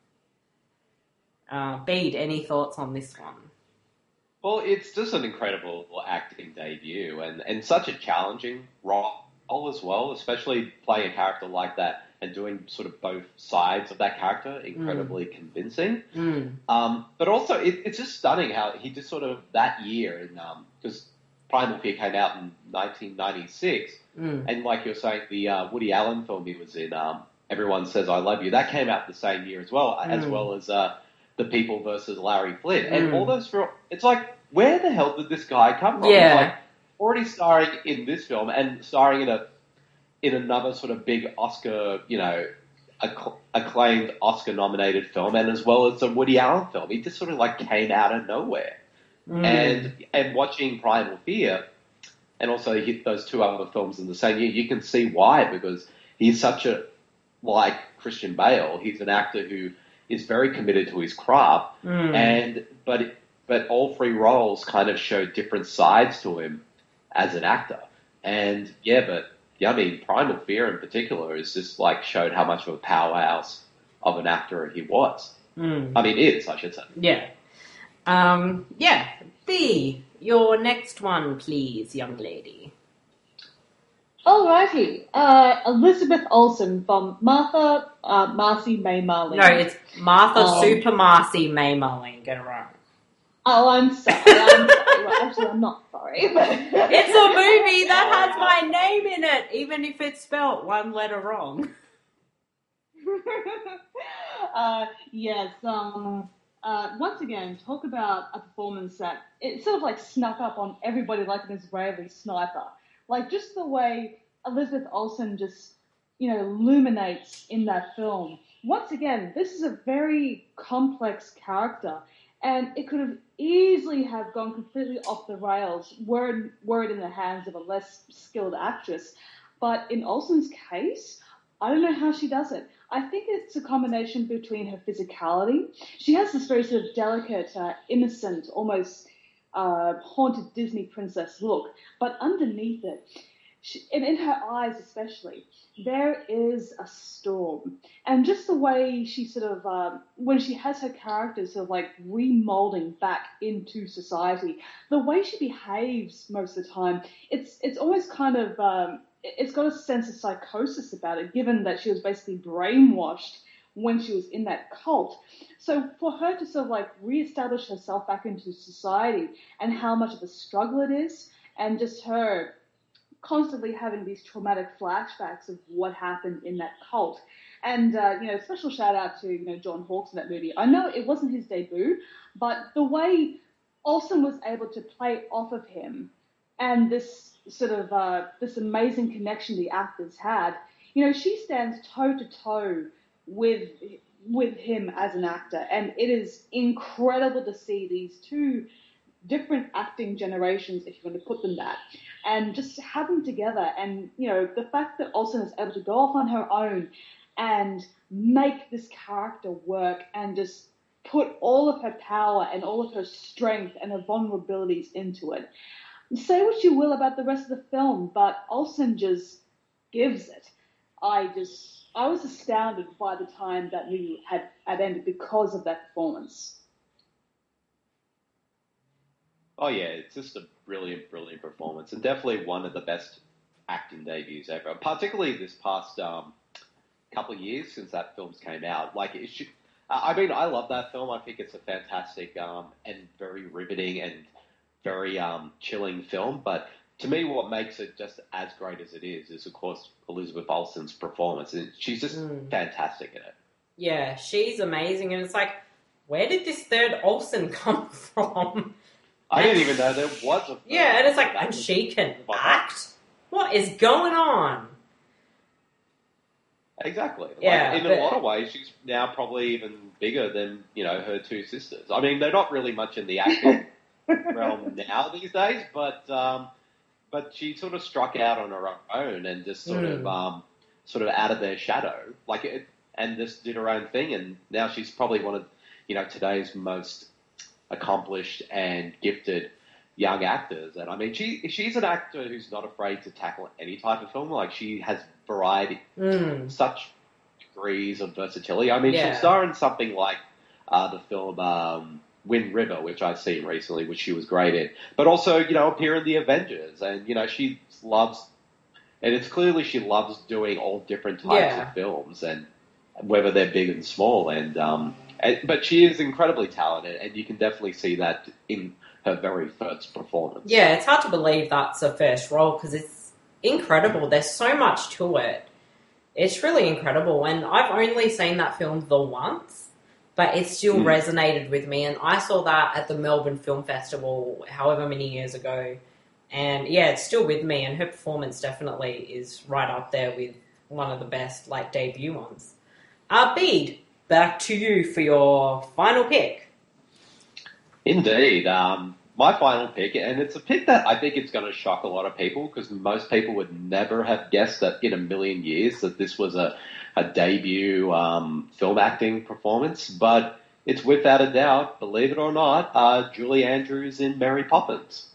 Uh, Bede, any thoughts on this one? Well, it's just an incredible acting debut, and, and such a challenging role as well, especially playing a character like that and doing sort of both sides of that character incredibly mm. convincing. Mm. Um, but also, it, it's just stunning how he just sort of, that year, and because um, Primal Fear came out in nineteen ninety-six, Mm. and like you're saying, the uh, Woody Allen film he was in, um, Everyone Says I Love You, that came out the same year as well, Mm. as well as uh, The People versus Larry Flynn. And Mm. all those films, it's like, where the hell did this guy come from? Yeah. He's like already starring in this film and starring in a in another sort of big Oscar, you know, acc- acclaimed Oscar-nominated film, and as well as a Woody Allen film. He just sort of like came out of nowhere. Mm. And and watching Primal Fear, and also he hit those two other films in the same year, you can see why, because he's such a, like Christian Bale, he's an actor who is very committed to his craft, Mm. and but but all three roles kind of show different sides to him as an actor. And yeah, but yeah, I mean, Primal Fear in particular is just like showed how much of a powerhouse of an actor he was. Mm. I mean, is, I should say. Yeah. Um, yeah. B, your next one, please, young lady. Alrighty, uh, Elizabeth Olsen from Martha, uh, Marcy May Marlene. No, it's Martha Um, Super Marcy May Marlene. Get it wrong. Oh, I'm sorry. I'm sorry. Well, actually, I'm not sorry. But It's a movie that has my name in it, even if it's spelt one letter wrong. uh, yes. Um. Uh. Once again, talk about a performance that it sort of like snuck up on everybody like an Israeli sniper. Like just the way Elizabeth Olsen just, you know, illuminates in that film. Once again, this is a very complex character, and it could have easily have gone completely off the rails were it, were it in the hands of a less skilled actress. But in Olsen's case, I don't know how she does it. I think it's a combination between her physicality. She has this very sort of delicate, uh, innocent, almost uh, haunted Disney princess look, but underneath it, she, and in her eyes especially, there is a storm. And just the way she sort of, um, when she has her characters sort of like remolding back into society, the way she behaves most of the time, it's it's almost kind of, um, it's got a sense of psychosis about it, given that she was basically brainwashed when she was in that cult. So for her to sort of like reestablish herself back into society and how much of a struggle it is, and just her constantly having these traumatic flashbacks of what happened in that cult. And, uh, you know, special shout out to, you know, John Hawkes in that movie. I know it wasn't his debut, but the way Olsen was able to play off of him and this sort of, uh, this amazing connection the actors had, you know, she stands toe to toe with with him as an actor, and it is incredible to see these two different acting generations, if you want to put them that, and just have them together. And you know, the fact that Olsen is able to go off on her own and make this character work and just put all of her power and all of her strength and her vulnerabilities into it. Say what you will about the rest of the film, but Olsen just gives it. I just, I was astounded by the time that movie had, had ended because of that performance. Oh yeah, it's just a brilliant, brilliant performance, and definitely one of the best acting debuts ever. Particularly this past um, couple of years since that film came out. Like, it should, I mean, I love that film. I think it's a fantastic um, and very riveting and very um, chilling film. But to me, what makes it just as great as it is is, of course, Elizabeth Olsen's performance. And she's just mm. fantastic in it. Yeah, she's amazing, and it's like, where did this third Olsen come from? I didn't even know there was a... Yeah, and it's like, and she can act? What is going on? Exactly. Yeah, like, in but, a lot of ways, she's now probably even bigger than, you know, her two sisters. I mean, they're not really much in the acting realm now these days, but um, but she sort of struck out on her own and just sort mm. of um, sort of out of their shadow, like it, and just did her own thing. And now she's probably one of, you know, today's most accomplished and gifted young actors. And I mean, she she's an actor who's not afraid to tackle any type of film. Like, she has variety, mm. such degrees of versatility. I mean, yeah. she'll star in something like uh, the film um, Wind River, which I've seen recently, which she was great in. But also, you know, appear in the Avengers. And, you know, she loves, and it's clearly she loves doing all different types yeah. of films, and whether they're big and small. And um, and, but she is incredibly talented, and you can definitely see that in her very first performance. Yeah, it's hard to believe that's her first role because it's incredible. There's so much to it. It's really incredible. And I've only seen that film the once, but it still mm. resonated with me. And I saw that at the Melbourne Film Festival however many years ago. And yeah, it's still with me. And her performance definitely is right up there with one of the best like debut ones. Uh, Bede, back to you for your final pick. Indeed. Um, my final pick, and it's a pick that I think it's going to shock a lot of people because most people would never have guessed that in a million years that this was a, a debut um, film acting performance. But it's without a doubt, believe it or not, uh, Julie Andrews in Mary Poppins.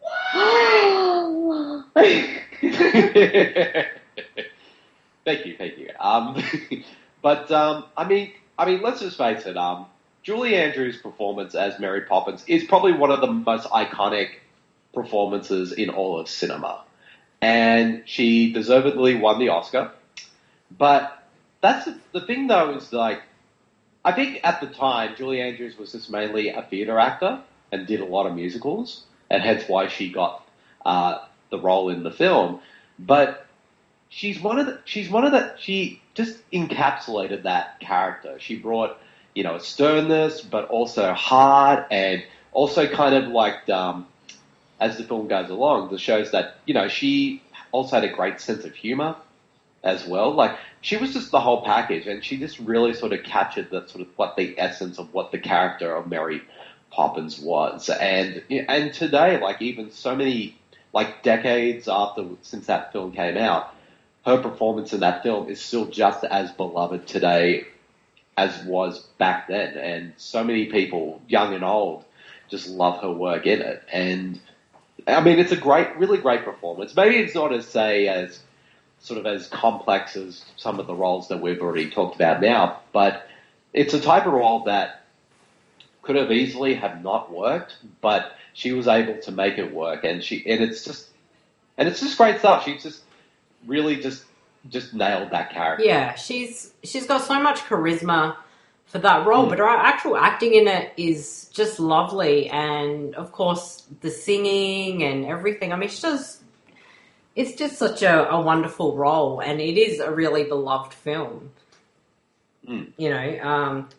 Thank you, thank you. Um, but um, I mean, I mean, let's just face it. Um, Julie Andrews' performance as Mary Poppins is probably one of the most iconic performances in all of cinema, and she deservedly won the Oscar. But that's the, the thing, though, is like, I think at the time Julie Andrews was just mainly a theatre actor and did a lot of musicals, and hence why she got uh, the role in the film. But she's one of the, she's one of the, she just encapsulated that character. She brought, you know, a sternness, but also heart, and also kind of like, um, as the film goes along, the shows that, you know, she also had a great sense of humor as well. Like, she was just the whole package, and she just really sort of captured the sort of what the essence of what the character of Mary Poppins was. And, and today, like, even so many, like, decades after, since that film came out, her performance in that film is still just as beloved today as was back then. And so many people, young and old, just love her work in it. And, I mean, it's a great, really great performance. Maybe it's not as, say, as sort of as complex as some of the roles that we've already talked about now, but it's a type of role that could have easily have not worked, but she was able to make it work, and she and it's just and it's just great stuff. She just really just just nailed that character. Yeah, she's she's got so much charisma for that role, mm. but her actual acting in it is just lovely, and of course the singing and everything. I mean, she does. It's just such a, a wonderful role, and it is a really beloved film. Mm. You know, um,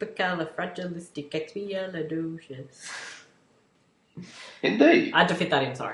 supercalifragilisticexpialidocious. Indeed. I had to fit that in, sorry.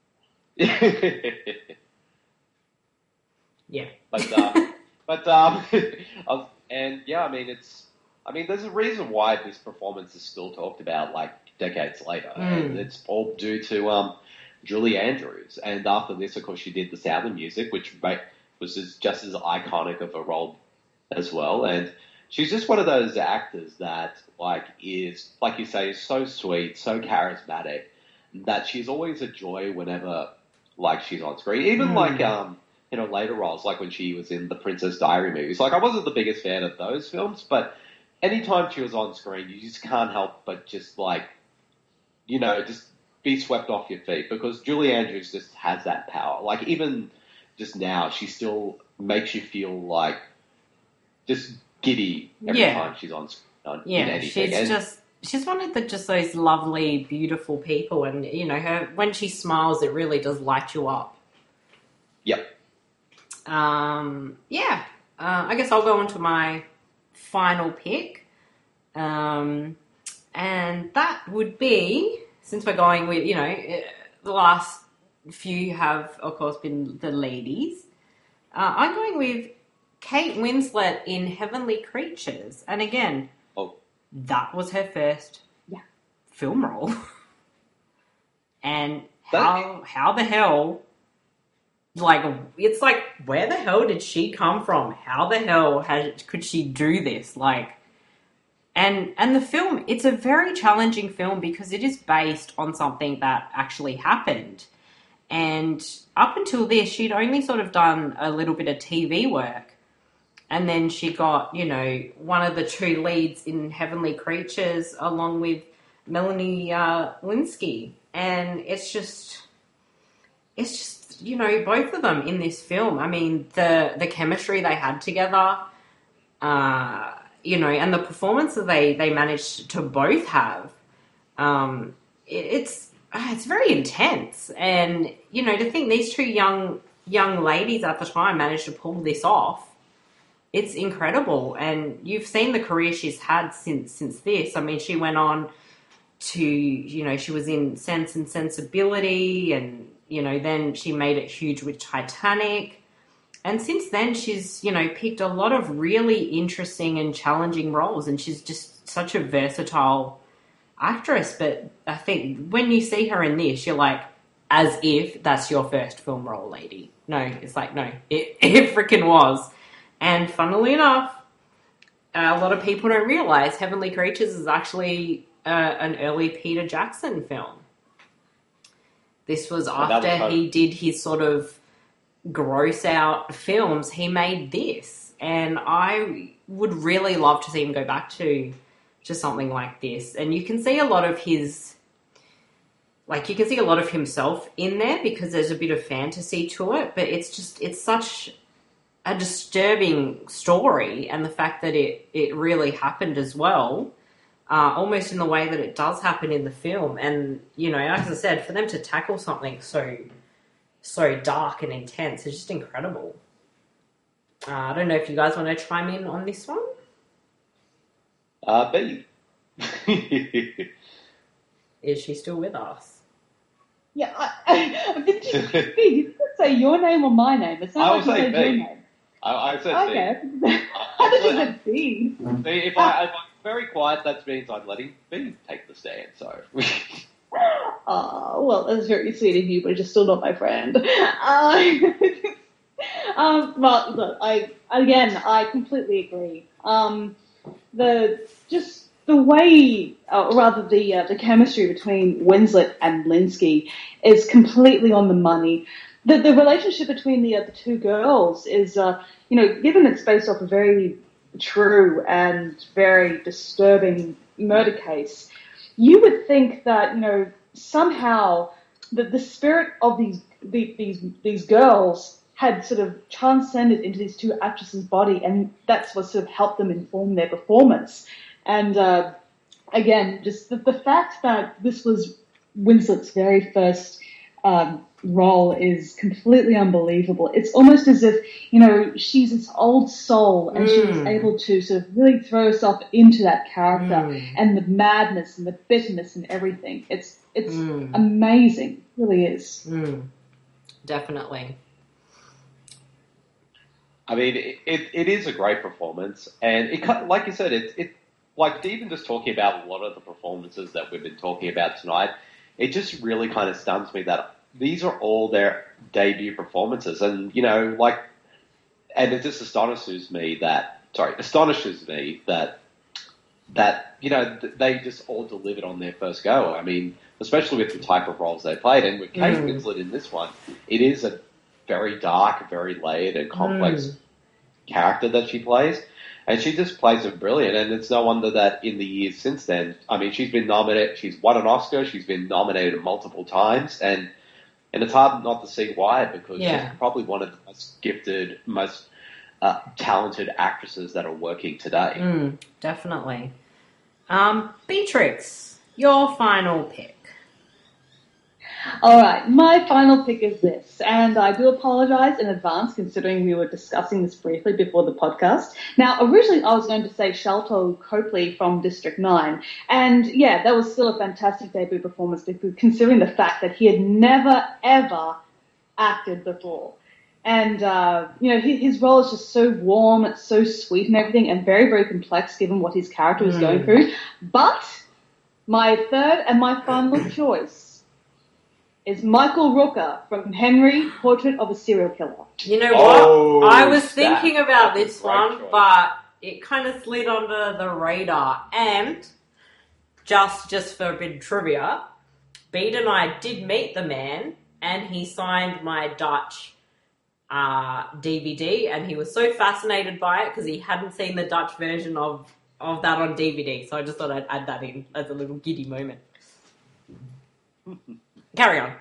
Yeah. But, uh, but, um, and yeah, I mean, it's, I mean, there's a reason why this performance is still talked about, like, decades later. Mm. And it's all due to, um, Julie Andrews. And after this, of course, she did The Sound of Music, which was just as iconic of a role as well. And she's just one of those actors that, like, is, like you say, is so sweet, so charismatic, that she's always a joy whenever, like, she's on screen. Even, mm. like, um, in her later roles, like when she was in the Princess Diary movies. Like, I wasn't the biggest fan of those films, but anytime she was on screen, you just can't help but just, like, you know, just be swept off your feet, because Julie Andrews just has that power. Like, even just now, she still makes you feel like just giddy every yeah. time she's on screen. Yeah, in anything. she's and, just she's one of the just those lovely, beautiful people, and you know, her when she smiles, it really does light you up. Yep. Um. Yeah. Uh, I guess I'll go on to my final pick, um, and that would be. Since we're going with, you know, the last few have, of course, been the ladies. Uh, I'm going with Kate Winslet in Heavenly Creatures. And again, oh. that was her first yeah. film role. And how, how the hell, like, it's like, where the hell did she come from? How the hell has, could she do this? Like, And and the film, it's a very challenging film because it is based on something that actually happened. And up until this, she'd only sort of done a little bit of T V work. And then she got, you know, one of the two leads in Heavenly Creatures along with Melanie uh, Linsky. And it's just, it's just, you know, both of them in this film. I mean, the, the chemistry they had together, uh... you know, and the performance that they, they managed to both have, um, it, it's uh, it's very intense, and you know, to think these two young young ladies at the time managed to pull this off, it's incredible. And you've seen the career she's had since since this. I mean, she went on to, you know, she was in Sense and Sensibility, and you know, then she made it huge with Titanic. And since then, she's, you know, picked a lot of really interesting and challenging roles, and she's just such a versatile actress. But I think when you see her in this, you're like, as if that's your first film role, lady. No, it's like, no, it, it freaking was. And funnily enough, a lot of people don't realise Heavenly Creatures is actually uh, an early Peter Jackson film. This was after was he did his sort of gross out films. He made this, and I would really love to see him go back to to something like this. And you can see a lot of his, like you can see a lot of himself in there because there's a bit of fantasy to it, but it's just, it's such a disturbing story, and the fact that it, it really happened as well, uh, almost in the way that it does happen in the film. And, you know, as I said, for them to tackle something so so dark and intense is just incredible. Uh, I don't know if you guys want to chime in on this one. Uh, B. Is she still with us? Yeah, I, I, did you, did you say your name or my name? It I sounds would like you say said your B. name. I, I said Okay. B. How did you say B? See, if, I, if I'm very quiet, that means I'm letting B take the stand, so... Oh, well, that's very sweet of you, but you're still not my friend. Uh, um, well, look, I, again, I completely agree. Um, the, just the way, or rather the, uh, the chemistry between Winslet and Linsky is completely on the money. The, the relationship between the, uh, the two girls is, uh, you know, given it's based off a very true and very disturbing murder case, you would think that, you know, somehow the, the spirit of these, the, these these girls had sort of transcended into these two actresses' body, and that's what sort of helped them inform their performance. And uh, again, just the, the fact that this was Winslet's very first um, role is completely unbelievable. It's almost as if, you know, she's this old soul, and mm. she was able to sort of really throw herself into that character mm. and the madness and the bitterness and everything. It's it's mm. amazing, it really is. Mm. Definitely. I mean, it, it it is a great performance, and it like you said, it it like even just talking about a lot of the performances that we've been talking about tonight, it just really kind of stuns me that these are all their debut performances. And, you know, like, and it just astonishes me that, sorry, astonishes me that, that, you know, they just all delivered on their first go. I mean, especially with the type of roles they played. And with Kate mm. Winslet in this one, it is a very dark, very layered and complex mm. character that she plays. And she just plays it brilliant. And it's no wonder that in the years since then, I mean, she's been nominated, she's won an Oscar, she's been nominated multiple times, and And it's hard not to see why, because yeah. she's probably one of the most gifted, most uh, talented actresses that are working today. Mm, definitely. Um, Beatrix, your final pick. All right, my final pick is this, and I do apologise in advance considering we were discussing this briefly before the podcast. Now, originally I was going to say Sharlto Copley from District nine, and yeah, that was still a fantastic debut performance because considering the fact that he had never, ever acted before. And, uh, you know, his, his role is just so warm, it's so sweet and everything, and very, very complex given what his character was mm. going through. But my third and my final choice is Michael Rooker from Henry, Portrait of a Serial Killer. You know what? Oh, I was thinking about this one, choice. but it kind of slid under the radar. And just just for a bit of trivia, Bede and I did meet the man, and he signed my Dutch uh, D V D, and he was so fascinated by it because he hadn't seen the Dutch version of, of that on D V D. So I just thought I'd add that in as a little giddy moment. Carry on.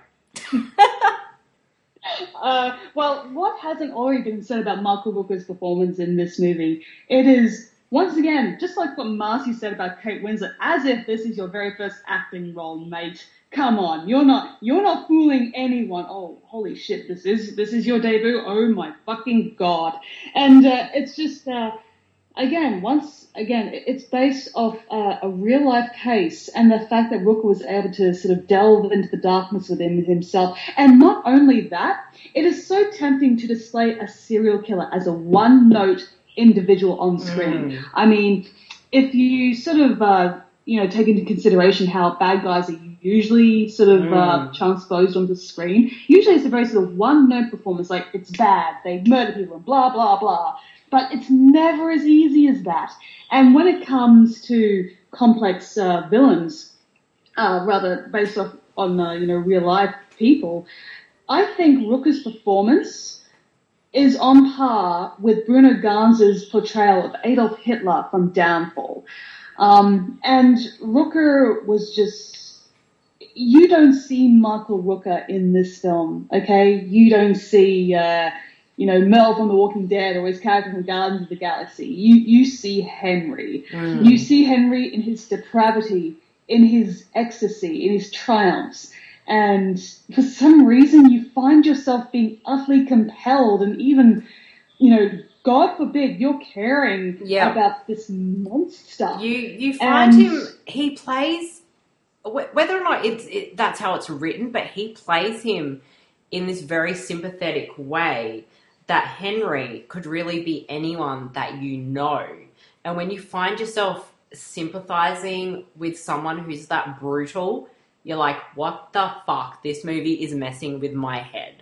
uh, well, what hasn't already been said about Michael Rooker's performance in this movie? It is once again, just like what Marcy said about Kate Winslet, as if this is your very first acting role, mate. Come on, you're not you're not fooling anyone. Oh, holy shit, this is this is your debut. Oh my fucking god! And uh, it's just uh, again, once again, it's based off uh, a real life case, and the fact that Rooker was able to sort of delve into the darkness within himself. And not only that, it is so tempting to display a serial killer as a one note individual on screen. Mm. I mean, if you sort of uh, you know take into consideration how bad guys are usually sort of Mm. uh, transposed onto the screen, usually it's a very sort of one note performance, like it's bad, they murder people and blah blah blah. But it's never as easy as that. And when it comes to complex uh, villains, uh, rather based off on uh, you know real life people, I think Rooker's performance is on par with Bruno Ganz's portrayal of Adolf Hitler from Downfall. Um, and Rooker was just, you don't see Michael Rooker in this film, okay? You don't see, uh, you know, Mel from The Walking Dead or his character from Guardians of the Galaxy. You, you see Henry. Mm. You see Henry in his depravity, in his ecstasy, in his triumphs. And for some reason, you find yourself being utterly compelled, and even, you know, God forbid, you're caring Yeah. about this monster. You you find And- him. He plays wh- whether or not it's it, that's how it's written, but he plays him in this very sympathetic way that Henry could really be anyone that you know. And when you find yourself sympathizing with someone who's that brutal, you're like, what the fuck? This movie is messing with my head.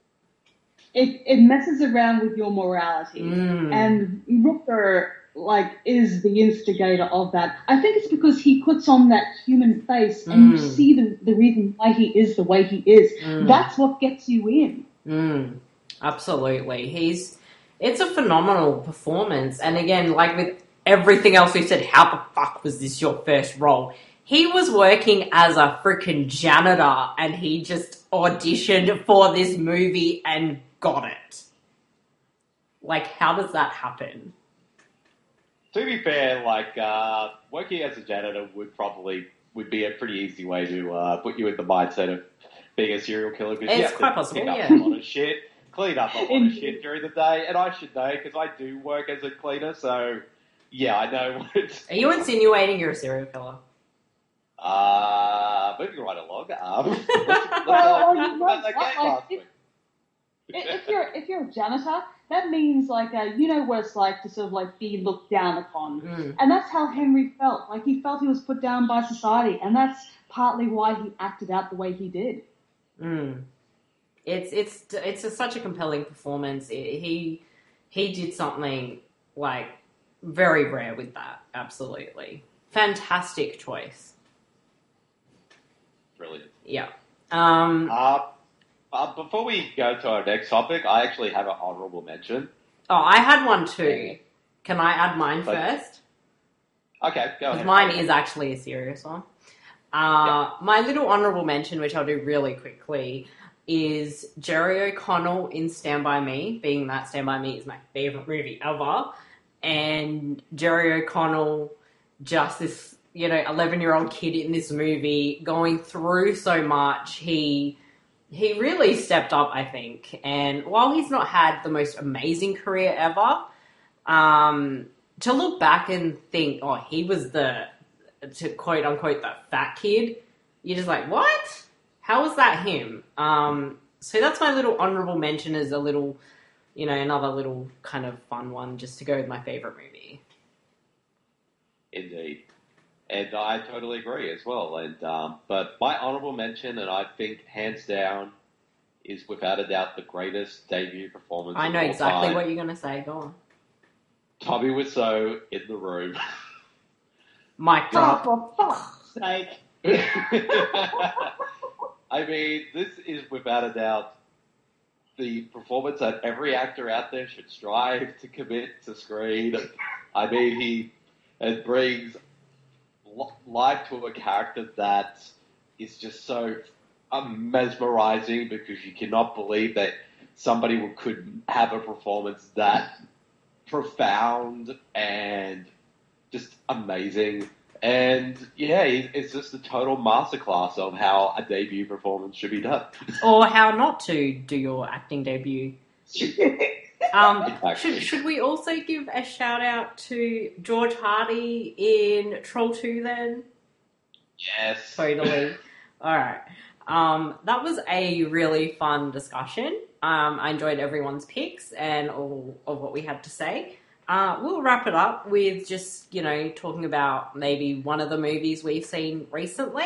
It, it messes around with your morality. Mm. And Rooker, like, is the instigator of that. I think it's because he puts on that human face and you Mm. see the, the reason why he is the way he is. Mm. That's what gets you in. Mm, absolutely. He's it's a phenomenal performance. And again, like with everything else we said, how the fuck was this your first role? He was working as a freaking janitor and he just auditioned for this movie and got it. Like, how does that happen? To be fair, like uh, working as a janitor would probably would be a pretty easy way to uh, put you in the mindset of being a serial killer, because you It's have quite to possible, pick up yeah. a lot of shit, clean up a lot of Indeed. shit during the day, and I should know because I do work as a cleaner, so yeah, I know what it's. Are you insinuating you're a serial killer? Uh, moving right along. Um, let's, let's, Well, uh, you talk know about that what, game like, last if- week. If you're if you're a janitor, that means like uh, you know what it's like to sort of like be looked down upon, Mm. and that's how Henry felt. Like he felt he was put down by society, and that's partly why he acted out the way he did. Mm. It's it's it's a, such a compelling performance. It, he he did something like very rare with that. Absolutely fantastic choice. Brilliant. Yeah. Um. Uh, uh, before we go to our next topic, I actually have an honourable mention. Oh, I had one too. Can I add mine But- first? Okay, go Because ahead. mine is actually a serious one. Uh, My little honourable mention, which I'll do really quickly, is Jerry O'Connell in Stand By Me, being that Stand By Me is my favourite movie ever. And Jerry O'Connell, just this, you know, eleven-year-old kid in this movie, going through so much. He he really stepped up, I think. And while he's not had the most amazing career ever, um, to look back and think, oh, he was the, to quote unquote, the fat kid, you're just like, what? How was that him? Um, so that's my little honourable mention as a little, you know, another little kind of fun one just to go with my favourite movie. Indeed. And I totally agree as well. And um, but my honourable mention, and I think hands down, is without a doubt the greatest debut performance. I of know all exactly time. what you're going to say. Go on. Tommy Wiseau in the room. Mic Oh, drop. for fuck's sake! I mean, this is without a doubt the performance that every actor out there should strive to commit to screen. I mean, he it brings li- life to a character that is just so um, mesmerizing, because you cannot believe that somebody will, could have a performance that profound and just amazing. And yeah, it's just a total masterclass of how a debut performance should be done. Or how not to do your acting debut. Um, should, should we also give a shout out to George Hardy in Troll two then? Yes. Totally. All right. Um, that was a really fun discussion. Um, I enjoyed everyone's picks and all of what we had to say. Uh, we'll wrap it up with just, you know, talking about maybe one of the movies we've seen recently.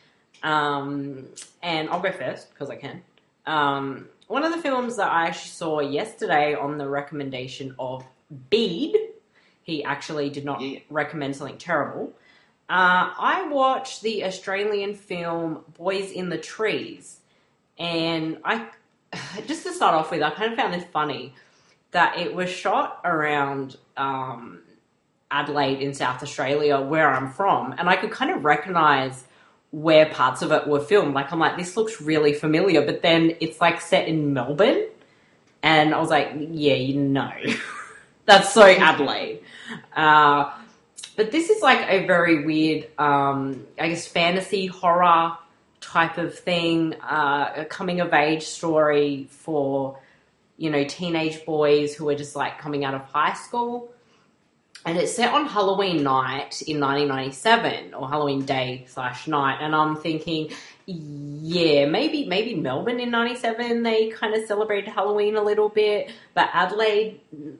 Um, and I'll go first because I can. Um, one of the films that I actually saw yesterday on the recommendation of Bede, he actually did not yeah. recommend something terrible. Uh, I watched the Australian film Boys in the Trees. And I, just to start off with, I kind of found this funny. That it was shot around um, Adelaide in South Australia, where I'm from, and I could kind of recognise where parts of it were filmed. Like, I'm like, this looks really familiar, but then it's, like, set in Melbourne, and I was like, yeah, you know, that's so Adelaide. Uh, but this is, like, a very weird, um, I guess, fantasy horror type of thing, uh, a coming-of-age story for... you know, teenage boys who are just, like, coming out of high school. And it's set on Halloween night in nineteen ninety-seven, or Halloween day slash night. And I'm thinking, yeah, maybe maybe Melbourne in ninety-seven, they kind of celebrated Halloween a little bit. But Adelaide,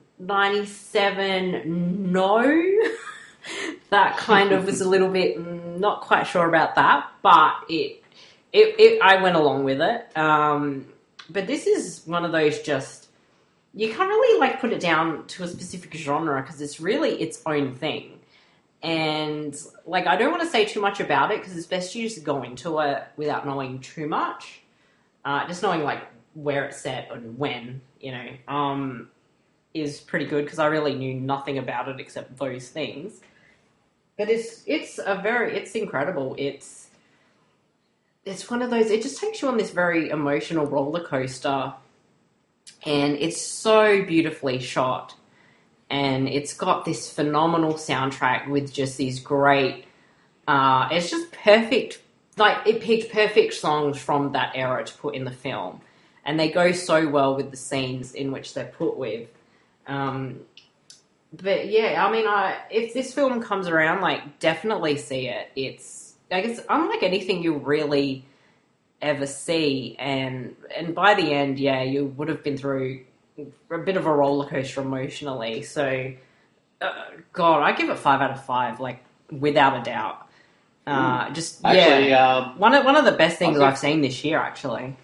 ninety-seven, no. That kind of was a little bit, not quite sure about that. But it, it, it I went along with it. Um... But this is one of those just, you can't really, like, put it down to a specific genre because it's really its own thing. And, like, I don't want to say too much about it because it's best you just go into it without knowing too much. Uh, just knowing, like, where it's set and when, you know, um, is pretty good because I really knew nothing about it except those things. But it's, it's a very, it's incredible. It's, It's one of those, it just takes you on this very emotional roller coaster, and it's so beautifully shot, and it's got this phenomenal soundtrack with just these great, uh, it's just perfect, like, it picked perfect songs from that era to put in the film, and they go so well with the scenes in which they're put with. Um, but yeah, I mean, I, if this film comes around, like, definitely see it. It's, I guess, unlike anything you really ever see, and and by the end, yeah, you would have been through a bit of a roller coaster emotionally. So, uh, God, I give it five out of five, like, without a doubt. Uh, just actually, yeah, um, one of one of the best things gonna, I've seen this year, actually.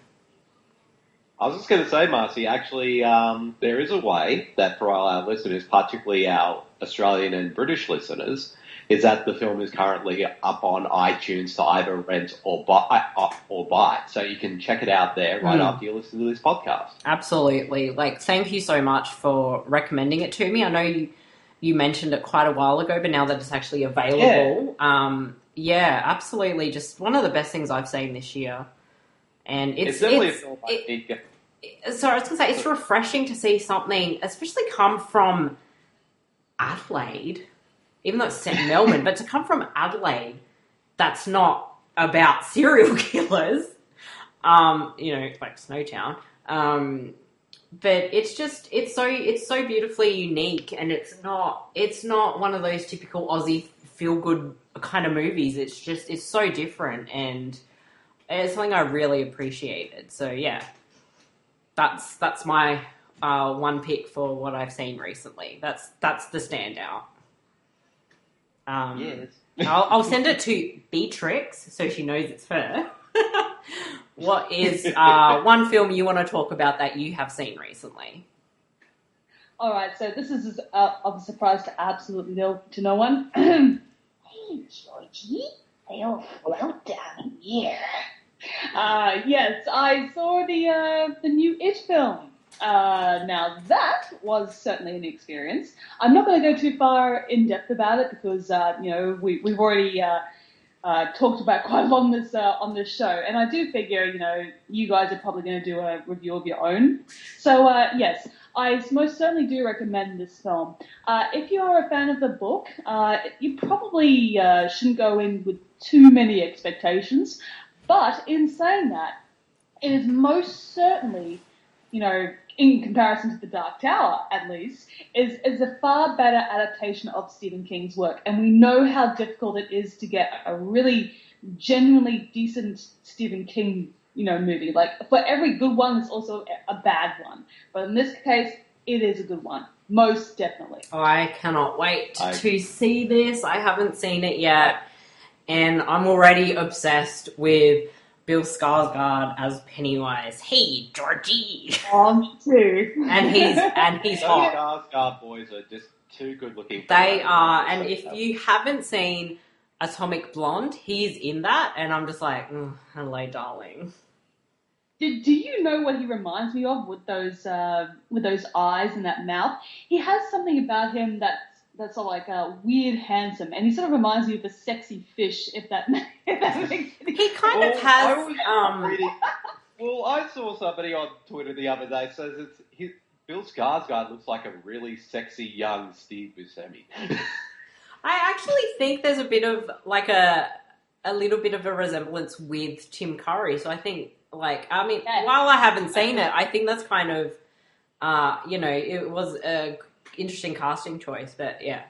I was just going to say, Marcy, actually, um, there is a way that for our listeners, particularly our Australian and British listeners, is that the film is currently up on iTunes to either rent or buy, or buy. So you can check it out there right mm. after you listen to this podcast. Absolutely. Like, thank you so much for recommending it to me. I know you, you mentioned it quite a while ago, but now that it's actually available, yeah, um, yeah absolutely. Just one of the best things I've seen this year. And it's, it's definitely it's, a film it, I think. So I was going to say, it's refreshing to see something, especially come from Adelaide, even though it's set in Melbourne, but to come from Adelaide, that's not about serial killers, um, you know, like Snowtown. Um, but it's just, it's so, it's so beautifully unique, and it's not, it's not one of those typical Aussie feel-good kind of movies. It's just, it's so different, and it's something I really appreciated. So yeah, that's, that's my uh, one pick for what I've seen recently. That's, that's the standout. Um, yes. I'll, I'll send it to Beatrix so she knows it's her. What is uh, one film you want to talk about that you have seen recently? All right, so this is uh, of a surprise to absolutely no to no one. Hey, Georgie, they all float down here. Uh, yes, I saw the uh, the new It film. Uh, now that was certainly an experience. I'm not going to go too far in depth about it because uh, you know we we've already uh, uh, talked about quite a lot on this uh, on this show, and I do figure you know you guys are probably going to do a review of your own. So uh, yes, I most certainly do recommend this film. Uh, if you are a fan of the book, uh, you probably uh, shouldn't go in with too many expectations. But in saying that, it is most certainly, you know, in comparison to The Dark Tower, at least, is, is a far better adaptation of Stephen King's work. And we know how difficult it is to get a really genuinely decent Stephen King, you know, movie. Like, for every good one, there's also a bad one. But in this case, it is a good one. Most definitely. Oh, I cannot wait I... to see this. I haven't seen it yet. And I'm already obsessed with Bill Skarsgård as Pennywise. Hey, Georgie. Oh, me too. and he's and he's hot. Skarsgård boys are just too good looking. They are, and if you haven't seen Atomic Blonde, he's in that, and I'm just like, mm, hello, darling. Do, do you know what he reminds me of with those uh, with those eyes and that mouth? He has something about him that's that's sort of like uh, weird, handsome, and he sort of reminds me of a sexy fish. If that, if that makes any He kind well, of has. I was Um, reading, well, I saw somebody on Twitter the other day says it's his, Bill Skarsgård looks like a really sexy young Steve Buscemi. I actually think there's a bit of like a a little bit of a resemblance with Tim Curry. So I think, like, I mean, Yes. while I haven't seen it, I think that's kind of, uh, you know, it was a interesting casting choice. But yeah,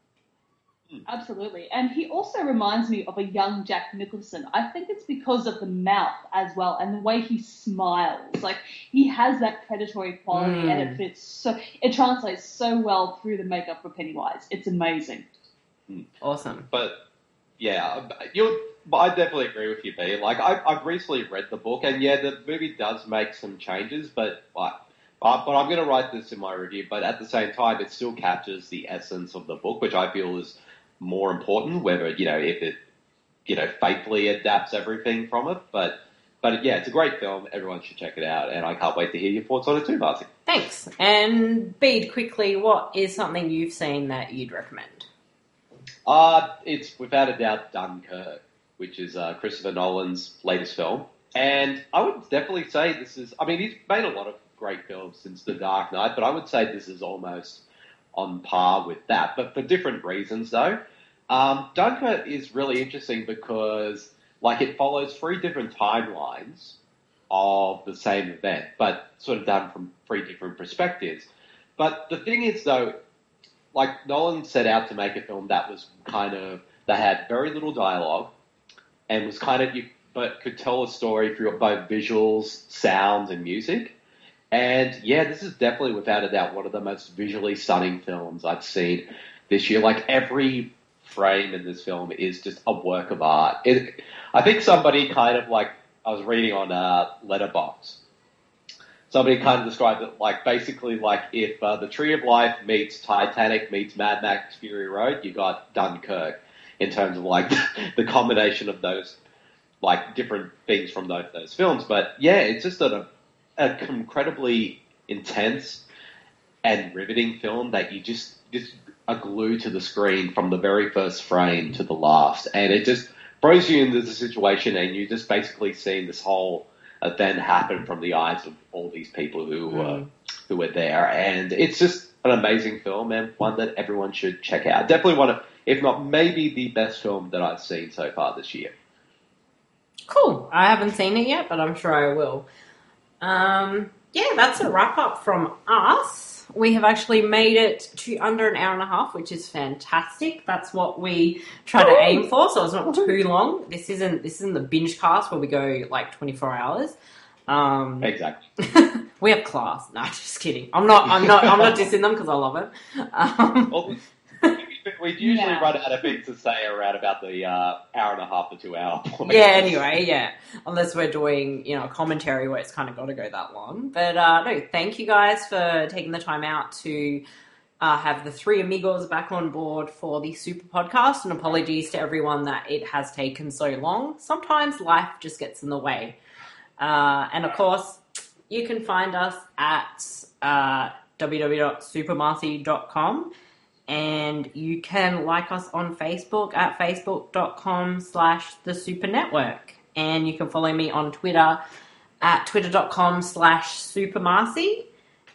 Absolutely. And he also reminds me of a young Jack Nicholson. I think it's because of the mouth as well and the way he smiles. Like, he has that predatory quality Mm. and it fits so, it translates so well through the makeup for Pennywise. It's amazing. awesome. But yeah, you. I definitely agree with you, B. Like, I, I've recently read the book, and yeah, the movie does make some changes, but like, uh, but I'm going to write this in my review. But at the same time, it still captures the essence of the book, which I feel is more important. Whether you know if it you know faithfully adapts everything from it, but but yeah, it's a great film. Everyone should check it out, and I can't wait to hear your thoughts on it too, Marcy. Thanks. And Bede, quickly, what is something you've seen that you'd recommend? Uh, it's without a doubt Dunkirk, which is uh, Christopher Nolan's latest film. And I would definitely say this is, I mean, he's made a lot of great films since The Dark Knight, but I would say this is almost on par with that, but for different reasons, though. Um, Dunkirk is really interesting because, like, it follows three different timelines of the same event, but sort of done from three different perspectives. But the thing is, though, like, Nolan set out to make a film that was kind of, that had very little dialogue and was kind of, you, but could tell a story through both visuals, sounds, and music. And yeah, this is definitely, without a doubt, one of the most visually stunning films I've seen this year. Like, every frame in this film is just a work of art. It, I think somebody kind of like, I was reading on uh, Letterboxd, somebody kind of described it like basically like if uh, The Tree of Life meets Titanic meets Mad Max Fury Road, you got Dunkirk in terms of like the combination of those like different things from those, those films. But yeah, it's just a, a incredibly intense and riveting film that you just just are glued to the screen from the very first frame to the last, and it just throws you into the situation, and you just basically seeing this whole event happen from the eyes of all these people who Mm. uh, who were there, and it's just an amazing film and one that everyone should check out. Definitely one of, if not maybe the best film that I've seen so far this year. Cool. I haven't seen it yet, but I'm sure I will. Um, yeah, that's a wrap up from us. We have actually made it to under an hour and a half, which is fantastic. That's what we try to aim for, so it's not too long. This isn't this isn't the binge cast where we go like twenty-four hours. Um, Exactly. we have class. No, just kidding. I'm not. I'm not. I'm not dissing them because I love it. Um, Well, we usually Yeah. run out of things to say around about the uh, hour and a half to two hour point. yeah. Anyway, yeah. Unless we're doing you know a commentary where it's kind of got to go that long. But uh, no, thank you guys for taking the time out to uh, have the three amigos back on board for the Super Podcast. And apologies to everyone that it has taken so long. Sometimes life just gets in the way. Uh, and of course, you can find us at uh, w w w dot super marcy dot com, and you can like us on Facebook at facebook dot com slash the super network, and you can follow me on Twitter at twitter dot com slash super marcy,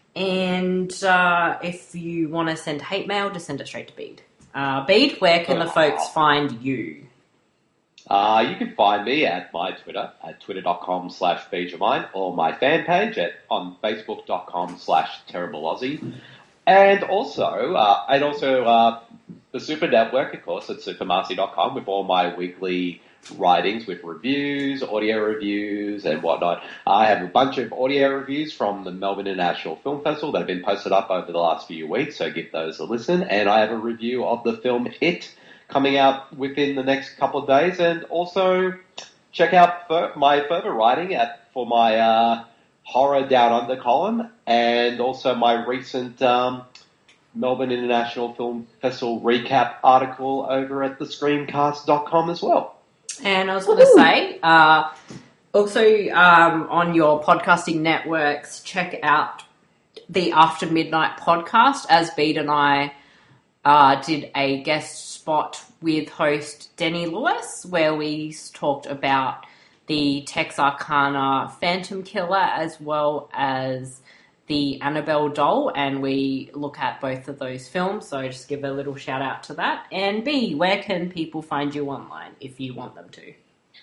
And uh, if you want to send hate mail, just send it straight to Bede. Uh, Bede, where can the folks find you? Uh, you can find me at my Twitter at twitter.com slash BedeYourMind or my fan page at on facebook.com slash Terrible Aussie. And also, uh, and also uh, the Super Network, of course, at supermarcy dot com with all my weekly writings with reviews, audio reviews, and whatnot. I have a bunch of audio reviews from the Melbourne International Film Festival that have been posted up over the last few weeks, so give those a listen. And I have a review of the film It coming out within the next couple of days. And also check out fur- my further writing at for my uh, Horror Down Under column, and also my recent um, Melbourne International Film Festival recap article over at the screencast dot com as well. And I was going to say, uh, also um, on your podcasting networks, check out the After Midnight podcast, as Bede and I uh, did a guest spot with host Denny Lewis, where we talked about the Texarkana Phantom Killer as well as the Annabelle doll, and we look at both of those films, so just give a little shout out to that. And B, where can people find you online if you want them to?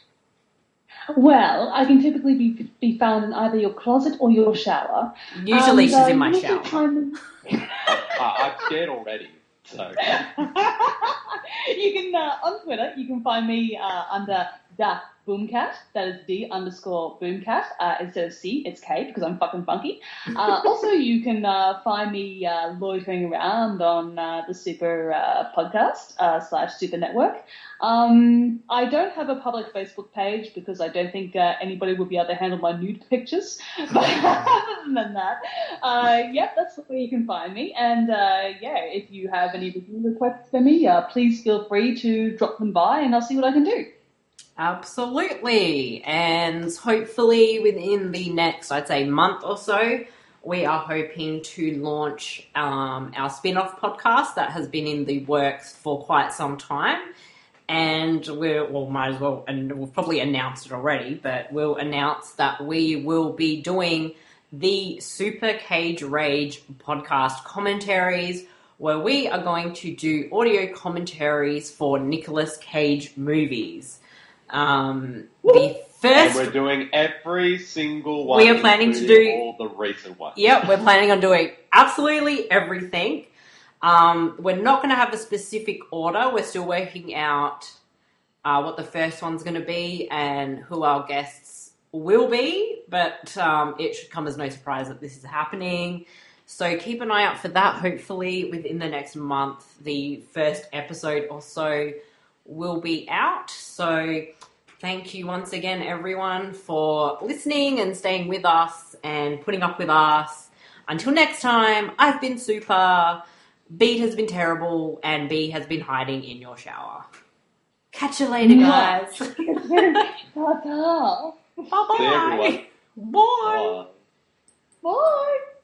Well, I can typically be be found in either your closet or your shower. Usually um, she's so in my you shower. can uh, I'm scared already, so... You can, uh, on Twitter, you can find me uh, under Da Boomcat. That is D underscore Boomcat. Uh, instead of C, it's K, because I'm fucking funky. Uh, also, you can uh, find me uh, loitering around on uh, the Super uh, podcast uh, slash Super Network. Um, I don't have a public Facebook page because I don't think uh, anybody would be able to handle my nude pictures. But other than that, uh, yeah, that's where you can find me. And uh, yeah, if you have any review requests for me, uh, please feel free to drop them by, and I'll see what I can do. Absolutely. And hopefully within the next, I'd say, month or so, we are hoping to launch um, our spin-off podcast that has been in the works for quite some time. And we'll, well, might as well, and we've probably announced it already, but we'll announce that we will be doing the Super Cage Rage podcast commentaries, where we are going to do audio commentaries for Nicolas Cage movies. Um, the first... And we're doing every single one. We are planning to do... all the recent ones. Yep, we're planning on doing absolutely everything. Um, we're not going to have a specific order. We're still working out uh, what the first one's going to be and who our guests will be, but um, it should come as no surprise that this is happening. So keep an eye out for that. Hopefully within the next month, the first episode or so will be out. So thank you once again, everyone, for listening and staying with us and putting up with us. Until next time, I've been Super, Bede has been terrible, and B has been hiding in your shower. Catch you later, guys. Ta-ta. Bye-bye. See everyone. Bye. Bye.